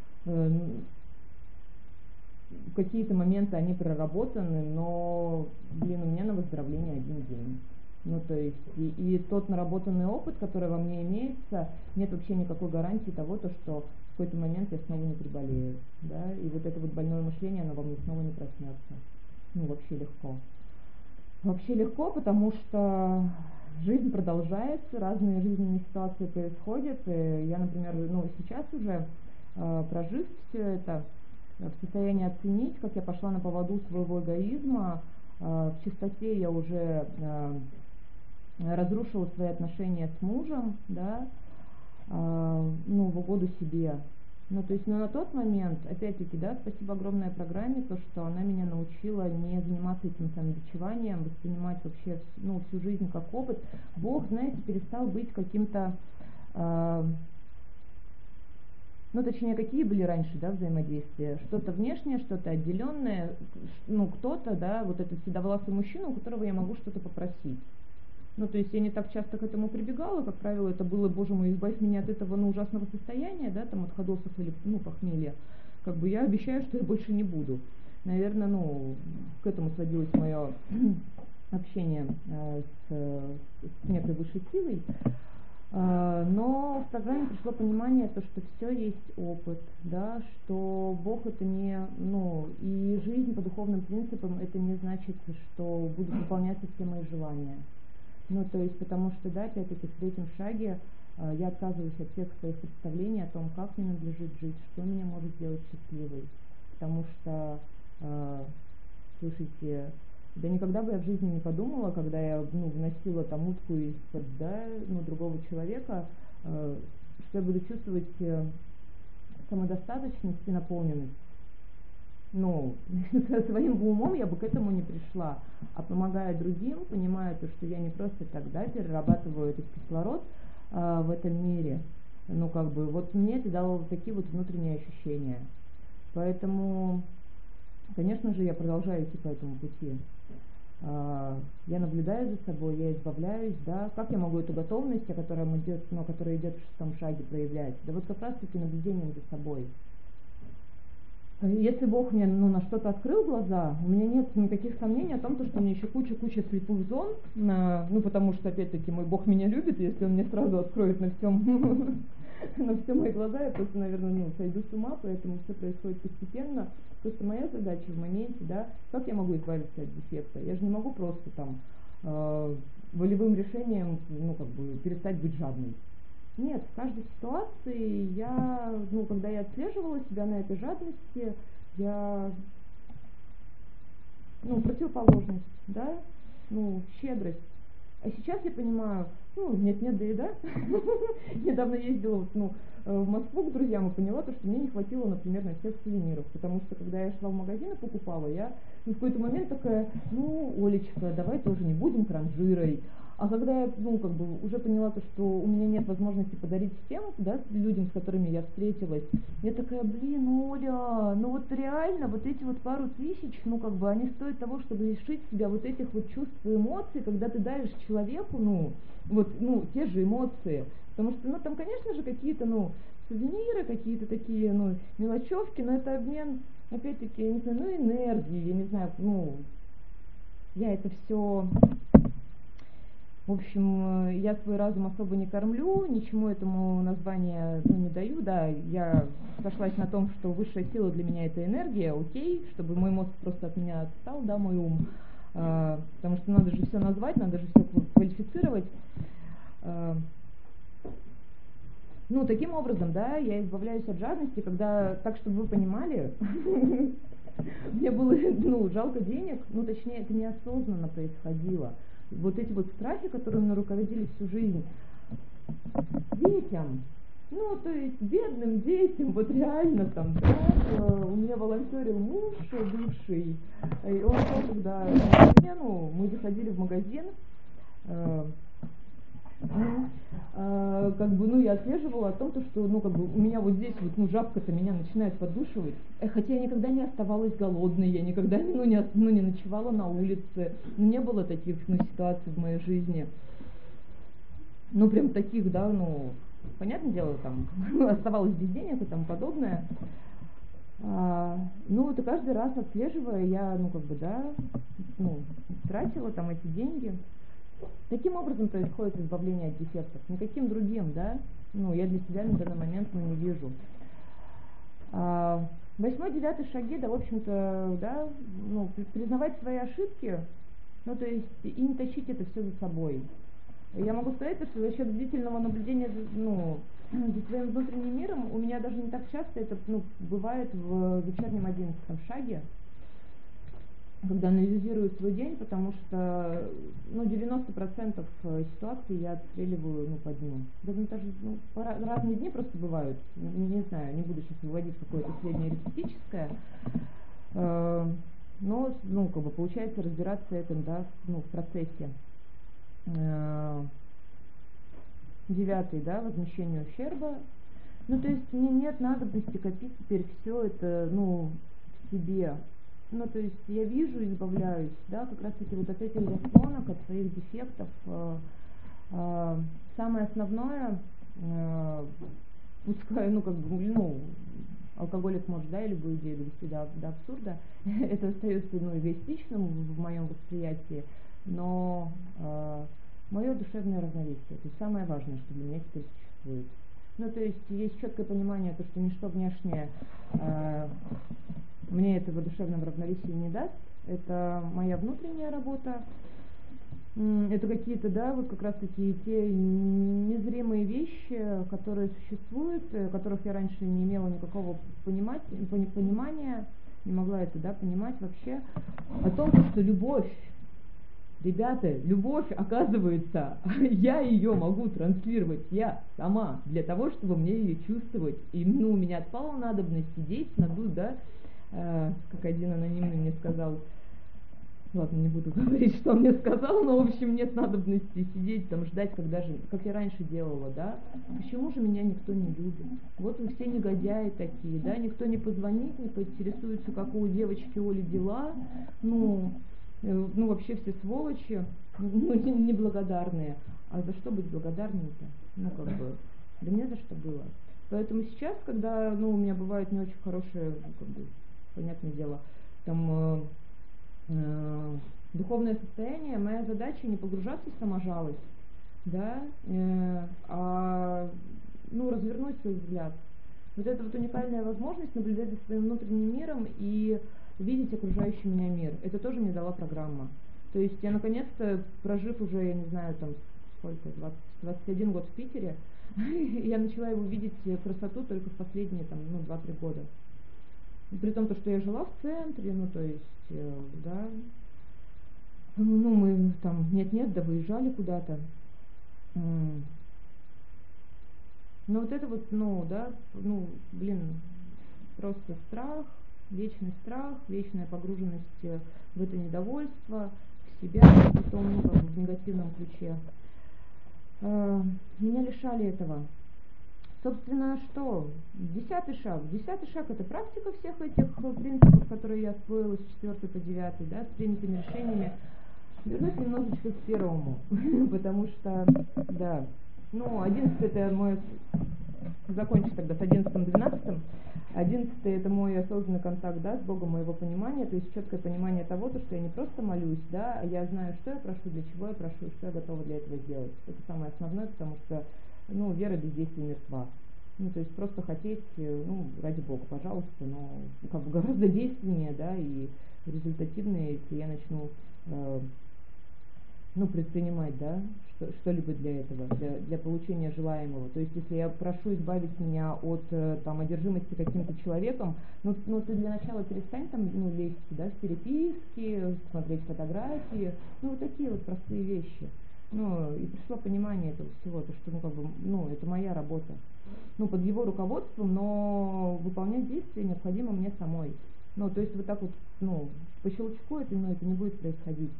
Какие-то моменты, они проработаны, но, блин, у меня на выздоровление 1 день. Ну, то есть, и тот наработанный опыт, который во мне имеется, нет вообще никакой гарантии того, что в какой-то момент я снова не приболею, да, и вот это вот больное мышление, оно во мне снова не проснется. Ну, вообще легко. Вообще легко, потому что жизнь продолжается, разные жизненные ситуации происходят, и я, например, ну, сейчас уже, прожив все это, в состоянии оценить, как я пошла на поводу своего эгоизма, в чистоте я уже разрушила свои отношения с мужем, да, ну, в угоду себе. Ну, то есть, на тот момент, опять-таки, да, спасибо огромное программе, то, что она меня научила не заниматься этим самобичеванием, воспринимать вообще, ну, всю жизнь как опыт. Бог, знаете, перестал быть каким-то, ну, точнее, какие были раньше, да, взаимодействия? Что-то внешнее, что-то отделенное, ну, кто-то, да, вот этот седовласый мужчина, у которого я могу что-то попросить. Ну, то есть я не так часто к этому прибегала, как правило, это было, боже мой, избавь меня от этого, ну, ужасного состояния, да, там, от ходосов или, ну, похмелья. Как бы я обещаю, что я больше не буду. наверное, ну, к этому сводилось мое общение с некой высшей силой. Но в программе пришло понимание, то, что все есть опыт, да, что Бог это не, ну, и жизнь по духовным принципам это не значит, что будут выполняться все мои желания. Ну, то есть, потому что, да, опять-таки, в третьем шаге я отказываюсь от всех своих представлений о том, как мне надлежит жить, что меня может сделать счастливой. Потому что, слушайте, да никогда бы я в жизни не подумала, когда я, ну, вносила там утку из-под, да, ну, другого человека, что я буду чувствовать самодостаточность и наполненность. Ну, своим умом я бы к этому не пришла. А помогая другим, понимая то, что я не просто так, да, перерабатываю этот кислород в этом мире, ну, как бы, вот мне это дало вот такие вот внутренние ощущения. Поэтому, конечно же, я продолжаю идти по этому пути. Я наблюдаю за собой, я избавляюсь, да, как я могу эту готовность, которая идет в шестом шаге, проявлять? Да вот как раз-таки наблюдением за собой. Если Бог мне, ну, на что-то открыл глаза, у меня нет никаких сомнений о том, что у меня еще куча слепых зон, ну, потому что, опять-таки, мой Бог меня любит, и если Он мне сразу откроет на все мои глаза, я просто, наверное, ну, сойду с ума, поэтому все происходит постепенно. Просто моя задача в моменте, да, как я могу избавиться от дефекта? Я же не могу просто там волевым решением, ну, как бы, перестать быть жадной. Нет, в каждой ситуации я, ну, когда я отслеживала себя на этой жадности, я, ну, противоположность, да, ну, щедрость. А сейчас я понимаю, ну, нет-нет, да и да. Недавно ездила в Москву к друзьям и поняла, что мне не хватило, например, на всех сувениров. Потому что, когда я шла в магазин и покупала, я в какой-то момент такая, ну, Олечка, давай тоже не будем транжирой. А когда я, ну, как бы уже поняла то, что у меня нет возможности подарить всем, да, людям, с которыми я встретилась, я такая, блин, Оля, ну вот реально, вот эти вот пару тысяч, ну, как бы они стоят того, чтобы лишить себя вот этих вот чувств и эмоций, когда ты даришь человеку, ну, вот, ну, те же эмоции. Потому что, ну, там, конечно же, какие-то, ну, сувениры, какие-то такие, ну, мелочевки, но это обмен, опять-таки, я не знаю, ну, энергии, я не знаю, ну, я это все... В общем, я свой разум особо не кормлю, ничему этому название, ну, не даю, да, я сошлась на том, что высшая сила для меня это энергия, окей, чтобы мой мозг просто от меня отстал, да, мой ум, потому что надо же все назвать, надо же все квалифицировать. Ну, таким образом, да, я избавляюсь от жадности, когда, так, чтобы вы понимали, мне было, ну, жалко денег, ну, точнее, это неосознанно происходило. Вот эти вот страхи, которые меня руководили всю жизнь, детям, ну, то есть бедным детям, вот реально там, да, у меня волонтерил муж бывший, и он шел, когда на смену, мы заходили в магазин, как бы, ну, я отслеживала о том, что, ну, как бы, у меня вот здесь вот, ну, жабка-то меня начинает поддушивать, хотя я никогда не оставалась голодной, я никогда, ну, не ночевала на улице, ну, не было таких, ну, ситуаций в моей жизни, ну, прям таких, да, ну, понятное дело, там, оставалась без денег и тому подобное, ну, это каждый раз отслеживая, я, ну, как бы, да, ну, тратила там эти деньги. Таким образом происходит избавление от дефектов, никаким другим, да, ну, я для себя на данный момент, ну, не вижу. 8-9 шаги, да, в общем-то, да, ну, признавать свои ошибки, ну, то есть, и не тащить это все за собой. Я могу сказать, что за счет длительного наблюдения, ну, за своим внутренним миром, у меня даже не так часто это, ну, бывает в вечернем 11-м шаге, когда анализирую свой день, потому что, ну, 90% ситуаций я отстреливаю, ну, по дню. Даже, ну, разные дни просто бывают, не знаю, не буду сейчас выводить какое-то среднеарифметическое, но, ну, как бы получается разбираться этим, да, ну, в процессе. 9, да, возмещение ущерба. Ну, то есть мне нет надобности копить теперь все это, ну, в себе. Ну, то есть я вижу, избавляюсь, да, как раз-таки вот от этих заслонок, от своих дефектов. Самое основное, пускай, ну, как бы, ну, алкоголик может, да, и любую идею довести до абсурда. Это остается, ну, эгоистичным в моем восприятии, но мое душевное равновесие, то есть самое важное, что для меня теперь существует. Ну, то есть есть четкое понимание, то, что ничто внешнее мне этого душевного равновесия не даст. Это моя внутренняя работа. Это какие-то, да, вот как раз таки те незримые вещи, которые существуют, которых я раньше не имела никакого понимания, не могла это, да, понимать вообще. О том, что любовь, ребята, любовь, оказывается, я ее могу транслировать, я сама, для того, чтобы мне ее чувствовать. И, ну, у меня отпала надобность сидеть, надуть, да, как один анонимный мне сказал. Ладно, не буду говорить, что он мне сказал, но, в общем, нет надобности сидеть там, ждать, когда же, как я раньше делала, да. Почему же меня никто не любит? Вот вы все негодяи такие, да, никто не позвонит, не поинтересуется, как у девочки Оли дела, ну, вообще все сволочи, ну, неблагодарные. А за что быть благодарными-то? Ну, как бы, да не за что было. Поэтому сейчас, когда, ну, у меня бывает не очень хорошее, ну, как бы, понятное дело, там, духовное состояние, моя задача не погружаться в саможалость, да, развернуть свой взгляд. Вот это вот уникальная возможность наблюдать за своим внутренним миром и видеть окружающий меня мир. Это тоже мне дала программа. То есть я наконец-то, прожив уже, я не знаю, там сколько, 21 год в Питере, я начала его видеть красоту только в последние там, 2-3 года. При том, что я жила в центре, ну, то есть, да, ну, мы там нет-нет, да выезжали куда-то. Но вот это вот, ну, да, ну, блин, просто страх, вечная погруженность в это недовольство, в себя, потом, ну, как бы в негативном ключе. Меня лишали этого. Собственно, что? 10-й шаг. 10-й шаг — это практика всех этих принципов, которые я освоила с 4 по 9, да, с принятыми решениями. Вернусь немножечко к первому, потому что, да, 11 это мой, закончу тогда с 11-12. 11 это мой осознанный контакт, да, с Богом, моего понимания, то есть четкое понимание того, что я не просто молюсь, да, а я знаю, что я прошу, для чего я прошу, и что я готова для этого сделать. Это самое основное, потому что, вера без действия мертва. То есть просто хотеть, ради Бога, пожалуйста, но как бы гораздо действеннее, да, и результативнее, если я начну предпринимать, да, что-либо для этого, для получения желаемого. То есть, если я прошу избавить меня от одержимости каким-то человеком, ты для начала перестань там, лезть, да, в переписки, смотреть фотографии, вот такие вот простые вещи. И пришло понимание этого всего, то, что, это моя работа. Под его руководством, но выполнять действия необходимо мне самой. То есть вот так вот, по щелчку это не будет происходить.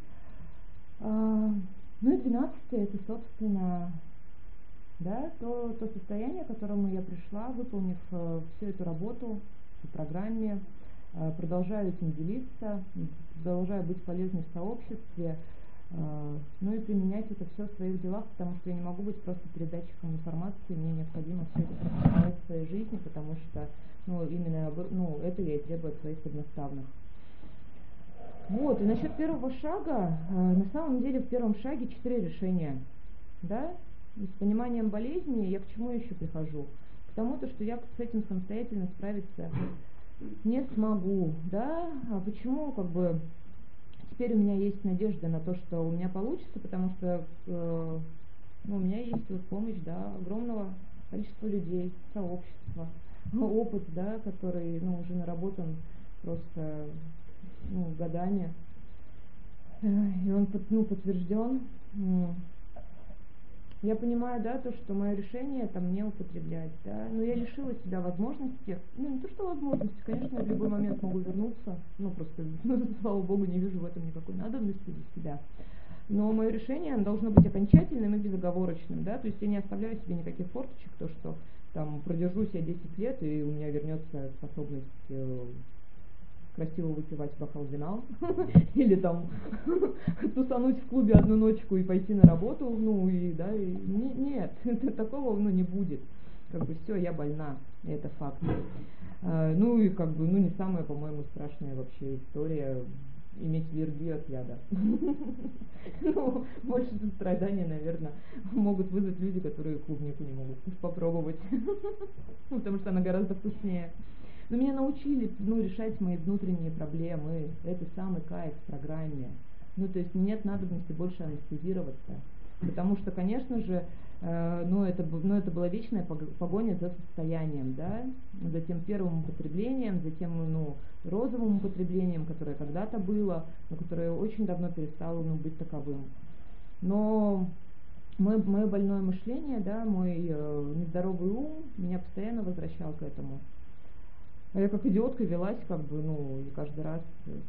И 12 это, собственно, да, то состояние, к которому я пришла, выполнив всю эту работу по программе, продолжаю этим делиться, продолжаю быть полезной в сообществе, и применять это все в своих делах, потому что я не могу быть просто передатчиком информации, мне необходимо все это практиковать в своей жизни, потому что, именно, это я и требую от своих поднаставных. И насчет первого шага, на самом деле в первом шаге 4 решения, да, и с пониманием болезни я к чему еще прихожу? К тому, что я с этим самостоятельно справиться не смогу, да, а почему, теперь у меня есть надежда на то, что у меня получится, потому что, у меня есть вот помощь, да, огромного количества людей, сообщества, опыт, да, который, уже наработан просто годами, и он подтвержден. Я понимаю, да, то, что мое решение там не употреблять, да, но я лишила себя возможности, не то что возможности, конечно, я в любой момент могу вернуться, просто, слава богу, не вижу в этом никакой надобности для себя, но мое решение должно быть окончательным и безоговорочным, да, то есть я не оставляю себе никаких форточек, то, что там продержусь я 10 лет, и у меня вернется способность красиво выпивать бокал вина, или там тусануть в клубе одну ночку и пойти на работу, нет, такого, не будет. как бы все, я больна, и это факт. Ну и как бы, ну не самая, по-моему, страшная вообще история иметь аллергию от яда. Ну, больше страдания, наверное, могут вызвать люди, которые клубнику не могут попробовать, потому что она гораздо вкуснее. Но меня научили, ну, решать мои внутренние проблемы. Это самый кайф в программе. Ну, то есть нет надобности больше анестезироваться. Потому что, конечно же, это была вечная погоня за состоянием, да, за тем первым употреблением, за тем, розовым употреблением, которое когда-то было, но которое очень давно перестало, быть таковым. Но мое больное мышление, да, мой нездоровый ум меня постоянно возвращал к этому. А я как идиотка велась, как бы, и каждый раз,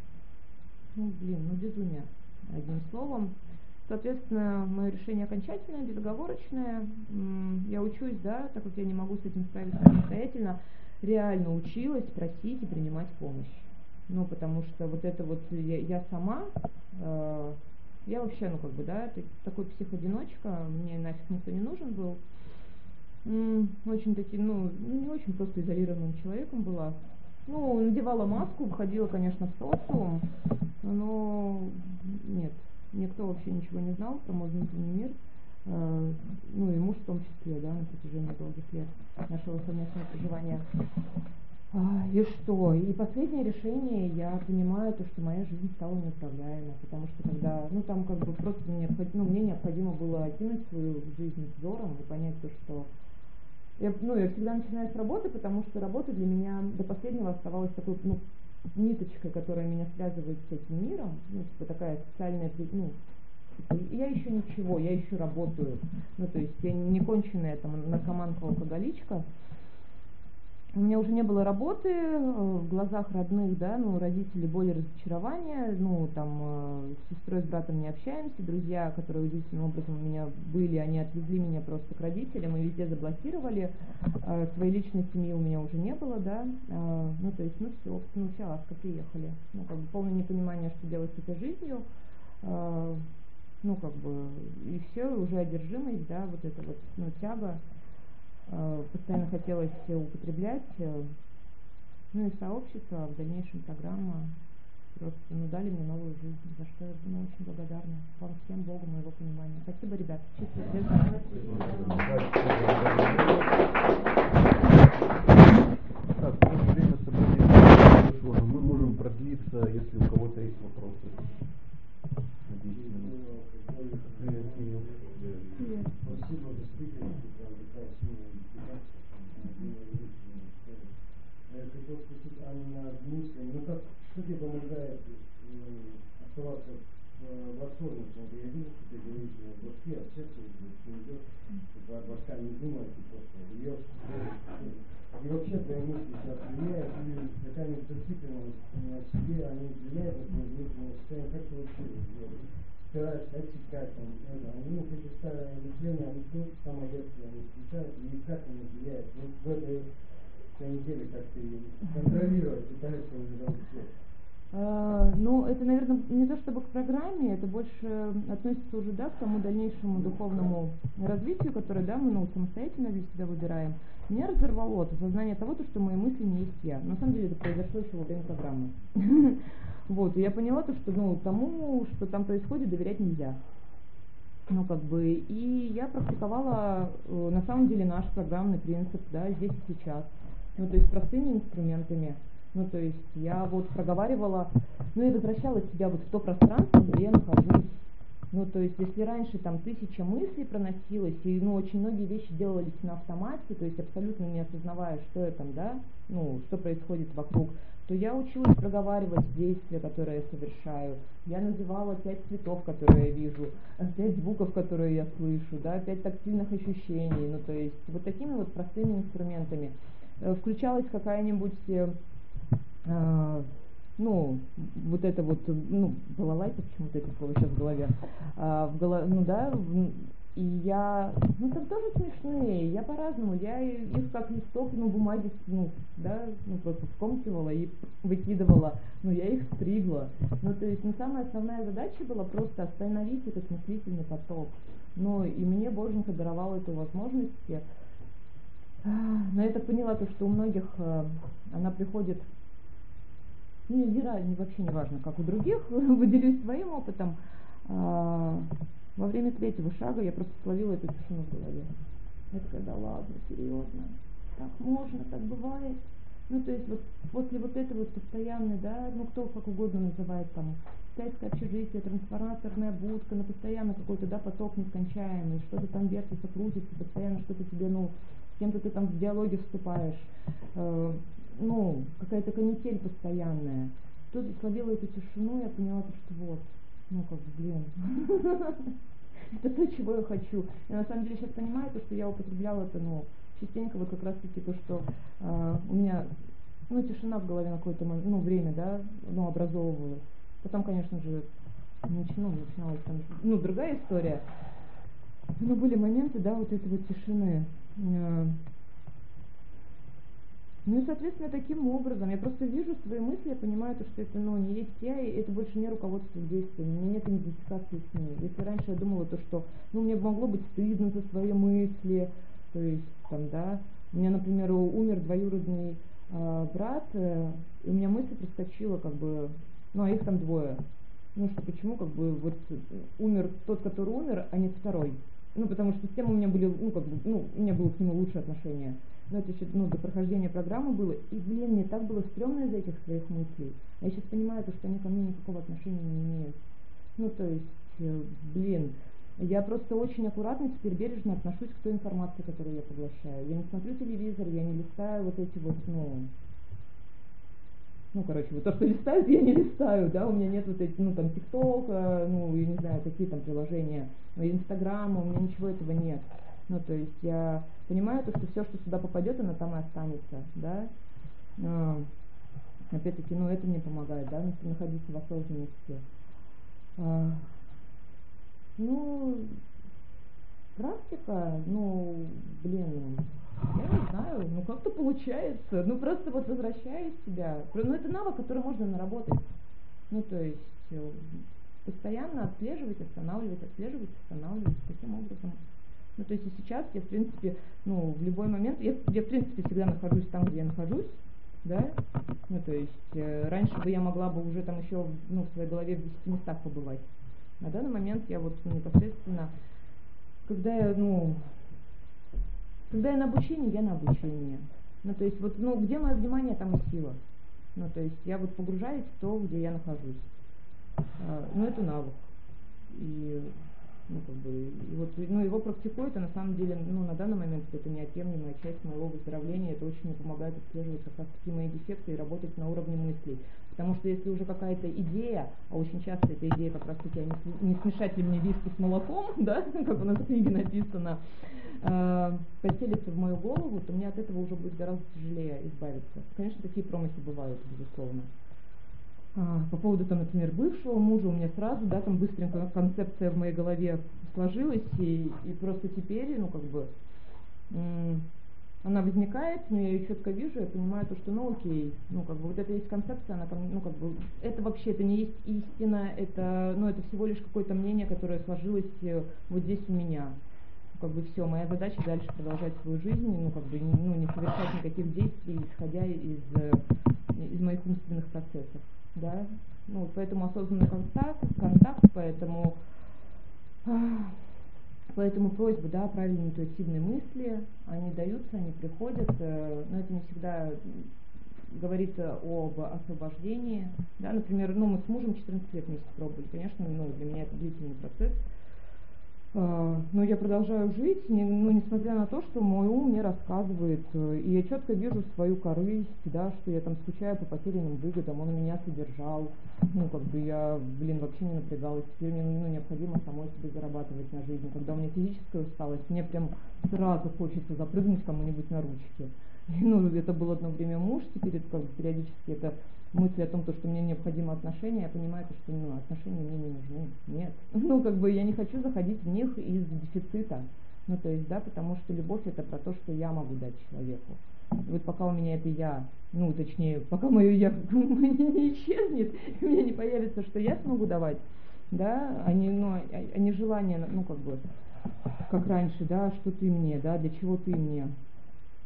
безумие, одним словом. Соответственно, мое решение окончательное, безоговорочное. Я учусь, да, так как я не могу с этим справиться самостоятельно, реально училась просить и принимать помощь. Потому что вот это вот я сама, я вообще, такой психодиночка, мне нафиг никто не нужен был. Очень таким, не очень просто изолированным человеком была. Надевала маску, выходила, конечно, в социум, но нет. Никто вообще ничего не знал про мой внутренний мир, и муж в том числе, да, на протяжении долгих лет нашего совместного проживания. И что? И последнее решение, я понимаю, что моя жизнь стала неуправляема, потому что когда, просто мне необходимо было окинуть свою жизнь взором и понять то, что я всегда начинаю с работы, потому что работа для меня до последнего оставалась такой, ниточкой, которая меня связывает с этим миром, такая социальная, я еще ничего, я еще работаю, то есть я не конченая наркоманка-алкоголичка. У меня уже не было работы, в глазах родных, да, родители боль и разочарование, с сестрой, с братом не общаемся, друзья, которые удивительным образом у меня были, они отвезли меня просто к родителям и везде заблокировали, своей личной семьи у меня уже не было, да, все, ласка, приехали, полное непонимание, что делать с этой жизнью, и все, уже одержимость, да, вот эта вот, тяга. Постоянно хотелось употреблять, и сообщество, а в дальнейшем программа просто дали мне новую жизнь, за что я очень благодарна вам всем, Богу, моего понимания. Спасибо, ребят. Чистый свет. Так, время собрания пришло, но мы можем продлиться, если у кого-то есть вопросы. Спасибо, действительно, такая сильная интеграция. Я хотел спросить Анну над мыслями, что тебе помогает оставаться в осознанности? Я вижу, что ты говоришь о башке, от сердца не идет, башка не думает, просто ее. И вообще твои мысли сейчас влияют, или какая-нибудь зацикленность на себе, они влияют на твое внутреннее состояние, как ты вообще стараешься отсекать, эти старые мышления, они тут самоедствия, они включают, и как они влияют? В этой неделе как ты контролировать пытаешься уже все? Это, наверное, не то чтобы к программе, это больше относится уже, да, к тому дальнейшему духовному развитию, которое, да, мы самостоятельно для себя выбираем. Меня разорвало от осознания того, что мои мысли не есть я. На самом деле это произошло еще во время программы. Вот, и я поняла то, что, тому, что там происходит, доверять нельзя. И я практиковала, на самом деле, наш программный принцип, да, здесь и сейчас. То есть простыми инструментами. То есть я проговаривала, и возвращала себя в то пространство, где я нахожусь. То есть если раньше там 1000 мыслей проносилось, и очень многие вещи делались на автомате, то есть абсолютно не осознавая, что я там, да, что происходит вокруг, то я училась проговаривать действия, которые я совершаю. Я называла 5 цветов, которые я вижу, 5 звуков, которые я слышу, да, 5 тактильных ощущений. То есть вот такими вот простыми инструментами. Включалась какая-нибудь балалайка, почему-то это слово сейчас в голове, и я, там тоже смешные, я по-разному, я их как листок, бумаги, просто скомкивала и выкидывала, я их стригла, то есть, самая основная задача была просто остановить этот мыслительный поток, и мне Боженька даровал эту возможность Но я так поняла, то, что у многих она приходит, ну, вообще не важно, как у других, поделюсь своим опытом. Во время третьего шага я просто словила эту тишину в голове. Я такая, да ладно, серьезно, так можно, так бывает. Ну, то есть вот после вот этой вот постоянной, да, ну, кто как угодно называет, там, китайское общежитие, трансформаторная будка, ну, постоянно какой-то, да, поток нескончаемый, что-то там вертится, крутится, постоянно что-то тебе, ну, с кем-то ты там в диалоге вступаешь, ну, какая-то канитель постоянная. Тут я словила эту тишину, я поняла, что вот, ну, как бы, блин, это то, чего я хочу. Я на самом деле сейчас понимаю, то, что я употребляла это, ну, частенько вот как раз таки то, что у меня, ну, тишина в голове на какое-то ну, время, да, ну, образовывалась. Потом, конечно же, начиналась там, ну, другая история. Но были моменты, да, вот этой вот тишины. Ну и, соответственно, таким образом я просто вижу свои мысли, я понимаю, что это, ну, не есть я, и это больше не руководство действием, у меня нет идентификации с ней. Если раньше я думала то, что, ну, мне могло быть стыдно за свои мысли, то есть, там, да, у меня, например, умер двоюродный брат, и у меня мысль проскочила, как бы, ну, а их там двое. Ну, что почему, как бы, вот умер тот, который умер, а не второй. Ну, потому что с тем у меня были, ну, как бы, ну, у меня было к нему лучшее отношение. Но это еще, ну, до прохождения программы было. И, блин, мне так было стрёмно из этих своих мыслей. Я сейчас понимаю, что они ко мне никакого отношения не имеют. Ну, то есть, блин, я просто очень аккуратно теперь бережно отношусь к той информации, которую я поглощаю. Я не смотрю телевизор, я не листаю вот эти вот, ну, короче, вот то, что листают, я не листаю, да, у меня нет вот этих, ну, там, ТикТока, ну, я не знаю, какие там приложения, Инстаграма, у меня ничего этого нет. Ну, то есть я понимаю, что все, что сюда попадет, оно там и останется, да. Опять-таки, ну, это мне помогает, да, находиться в осознанности. Ну, практика, ну, блин, я не знаю, ну, как-то получается. Ну, просто вот возвращаясь себя. Ну, это навык, который можно наработать. Ну, то есть постоянно отслеживать, останавливать, таким образом. Ну, то есть и сейчас я, в принципе, ну, в любой момент, я в принципе, всегда нахожусь там, где я нахожусь, да, ну, то есть раньше бы я могла бы уже там еще, ну, в своей голове в 10 местах побывать. На данный момент я вот, ну, непосредственно, когда я на обучении, я на обучении. Ну, то есть вот, ну, где мое внимание, там и сила. Ну, то есть я вот погружаюсь в то, где я нахожусь. Ну, это навык. И, ну, как бы, и вот, ну, его практикуют, а на самом деле, ну, на данный момент это неотъемлемая часть моего выздоровления, это очень мне помогает отслеживать как раз таки мои дефекты и работать на уровне мыслей. Потому что если уже какая-то идея, а очень часто эта идея как раз таки, не смешать ли мне виски с молоком, да, как у нас в книге написано, поселится в мою голову, то мне от этого уже будет гораздо тяжелее избавиться. Конечно, такие промахи бывают, безусловно. По поводу, там, например, бывшего мужа, у меня сразу, да, там быстренько концепция в моей голове сложилась, и просто теперь, ну, как бы, она возникает, но я ее четко вижу, я понимаю то, что, ну, окей, ну, как бы, вот это есть концепция, она, ну, как бы, это вообще, это не есть истина, это, ну, это всего лишь какое-то мнение, которое сложилось вот здесь у меня. Как бы все, моя задача дальше продолжать свою жизнь, ну, как бы, ну, не совершать никаких действий, исходя из моих умственных процессов, да, ну, поэтому осознанный контакт, поэтому просьба, да, правильные интуитивные мысли, они даются, они приходят, но это не всегда говорит об освобождении, да, например, ну, мы с мужем 14 лет вместе пробовали, конечно, ну, для меня это длительный процесс. Но я продолжаю жить, несмотря на то, что мой ум мне рассказывает, и я четко вижу свою корысть, да, что я там скучаю по потерянным выгодам, он меня содержал, ну, как бы я, вообще не напрягалась, теперь мне, необходимо самой себе зарабатывать на жизнь. Когда у меня физическая усталость, мне прям сразу хочется запрыгнуть кому-нибудь на ручки. Ну, это был одно время муж, теперь это, как бы, периодически это мысли о том, что мне необходимо отношения, я понимаю, что, ну, отношения мне не нужны. Нет. Ну, как бы я не хочу заходить в них из дефицита. Ну, то есть, да, потому что любовь это про то, что я могу дать человеку. И вот пока у меня это я, ну, точнее, пока мое я не исчезнет, у меня не появится, что я смогу давать, да, а не желание, ну, как бы, как раньше, да, что ты мне, да, для чего ты мне.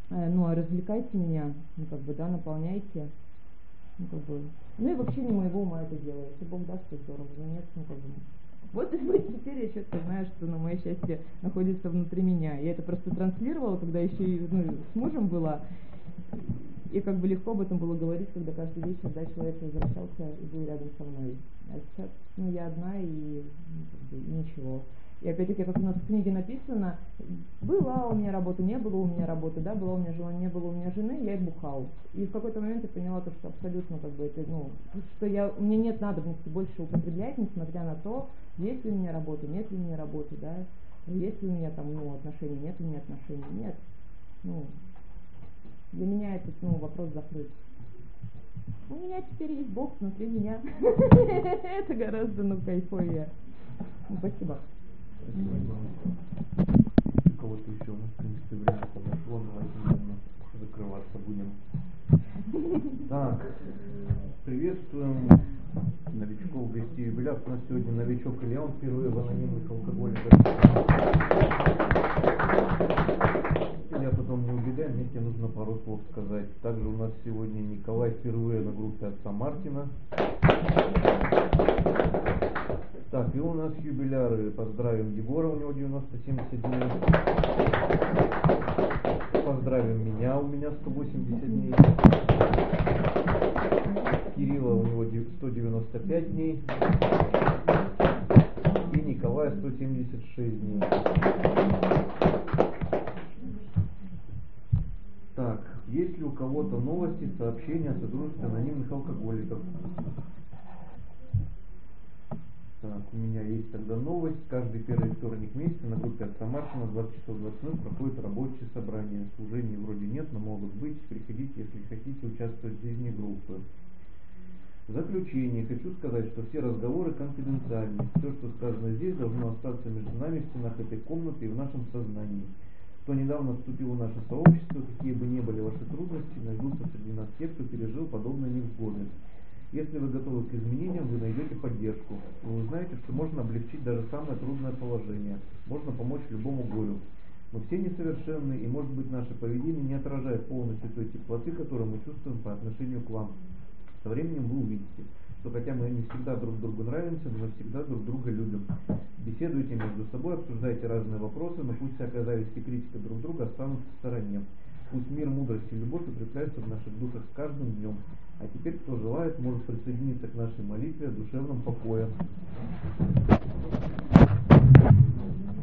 ну, а развлекайте меня, ну, как бы, да, наполняйте, ну, как бы, ну, и вообще не моего ума это дело, если Бог даст, то здорово, но нет, ну, как бы, вот теперь я четко знаю, что, ну, мое счастье находится внутри меня, я это просто транслировала, когда еще, ну, с мужем была, и как бы легко об этом было говорить, когда каждый вечер, да, человек возвращался и был рядом со мной. А сейчас, ну, я одна и, ну, как бы, ничего. И опять-таки, как у нас в книге написано, была у меня работа, не было у меня работы, да, была у меня жена, не было у меня жены, я и бухал. И в какой-то момент я поняла то, что абсолютно, как бы, это, ну, что у меня нет надобности больше употреблять, несмотря на то, есть ли у меня работа, нет ли у меня работы, да, есть ли у меня там, ну, отношения, нет ли у меня отношений, нет. Ну, для меня этот, ну, вопрос закрыт. У меня теперь есть Бог внутри меня. Это гораздо, ну, кайфовее. Спасибо. У кого-то еще, ну, в принципе, время подошло, давайте, наверное, закрываться будем. Так, приветствуем новичков, гостей юбиля. У нас сегодня новичок Илья, он впервые в анонимных алкоголиках. Я потом не убегаю, мне тебе нужно пару слов сказать. Также у нас сегодня Николай впервые на группе отца Мартина. Так, и у нас юбиляры. Поздравим Егора, у него 90-70 дней. Поздравим меня, у меня 180 дней. Кирилла, у него 195 дней. И Николая 176 дней. Так, есть ли у кого-то новости, сообщения о сотрудничестве анонимных алкоголиков? Так, у меня есть тогда новость. Каждый первый вторник месяца на группе отца Мартина 20 часов 20 минут проходит рабочее собрание. Служений вроде нет, но могут быть. Приходите, если хотите участвовать в жизни группы. В заключение хочу сказать, что все разговоры конфиденциальны. Все, что сказано здесь, должно остаться между нами в стенах этой комнаты и в нашем сознании. Кто недавно вступил в наше сообщество, какие бы ни были ваши трудности, найдутся среди нас те, кто пережил подобные невзгоды. Если вы готовы к изменениям, вы найдете поддержку. Вы узнаете, что можно облегчить даже самое трудное положение. Можно помочь любому горю. Мы все несовершенны, и, может быть, наше поведение не отражает полностью той теплоты, которую мы чувствуем по отношению к вам. Со временем вы увидите, что хотя мы не всегда друг другу нравимся, но мы всегда друг друга любим. Беседуйте между собой, обсуждайте разные вопросы, но пусть всякая зависть и критика друг друга останутся в стороне. Пусть мир, мудрость и любовь укрепляются в наших душах с каждым днем. А теперь, кто желает, может присоединиться к нашей молитве о душевном покое.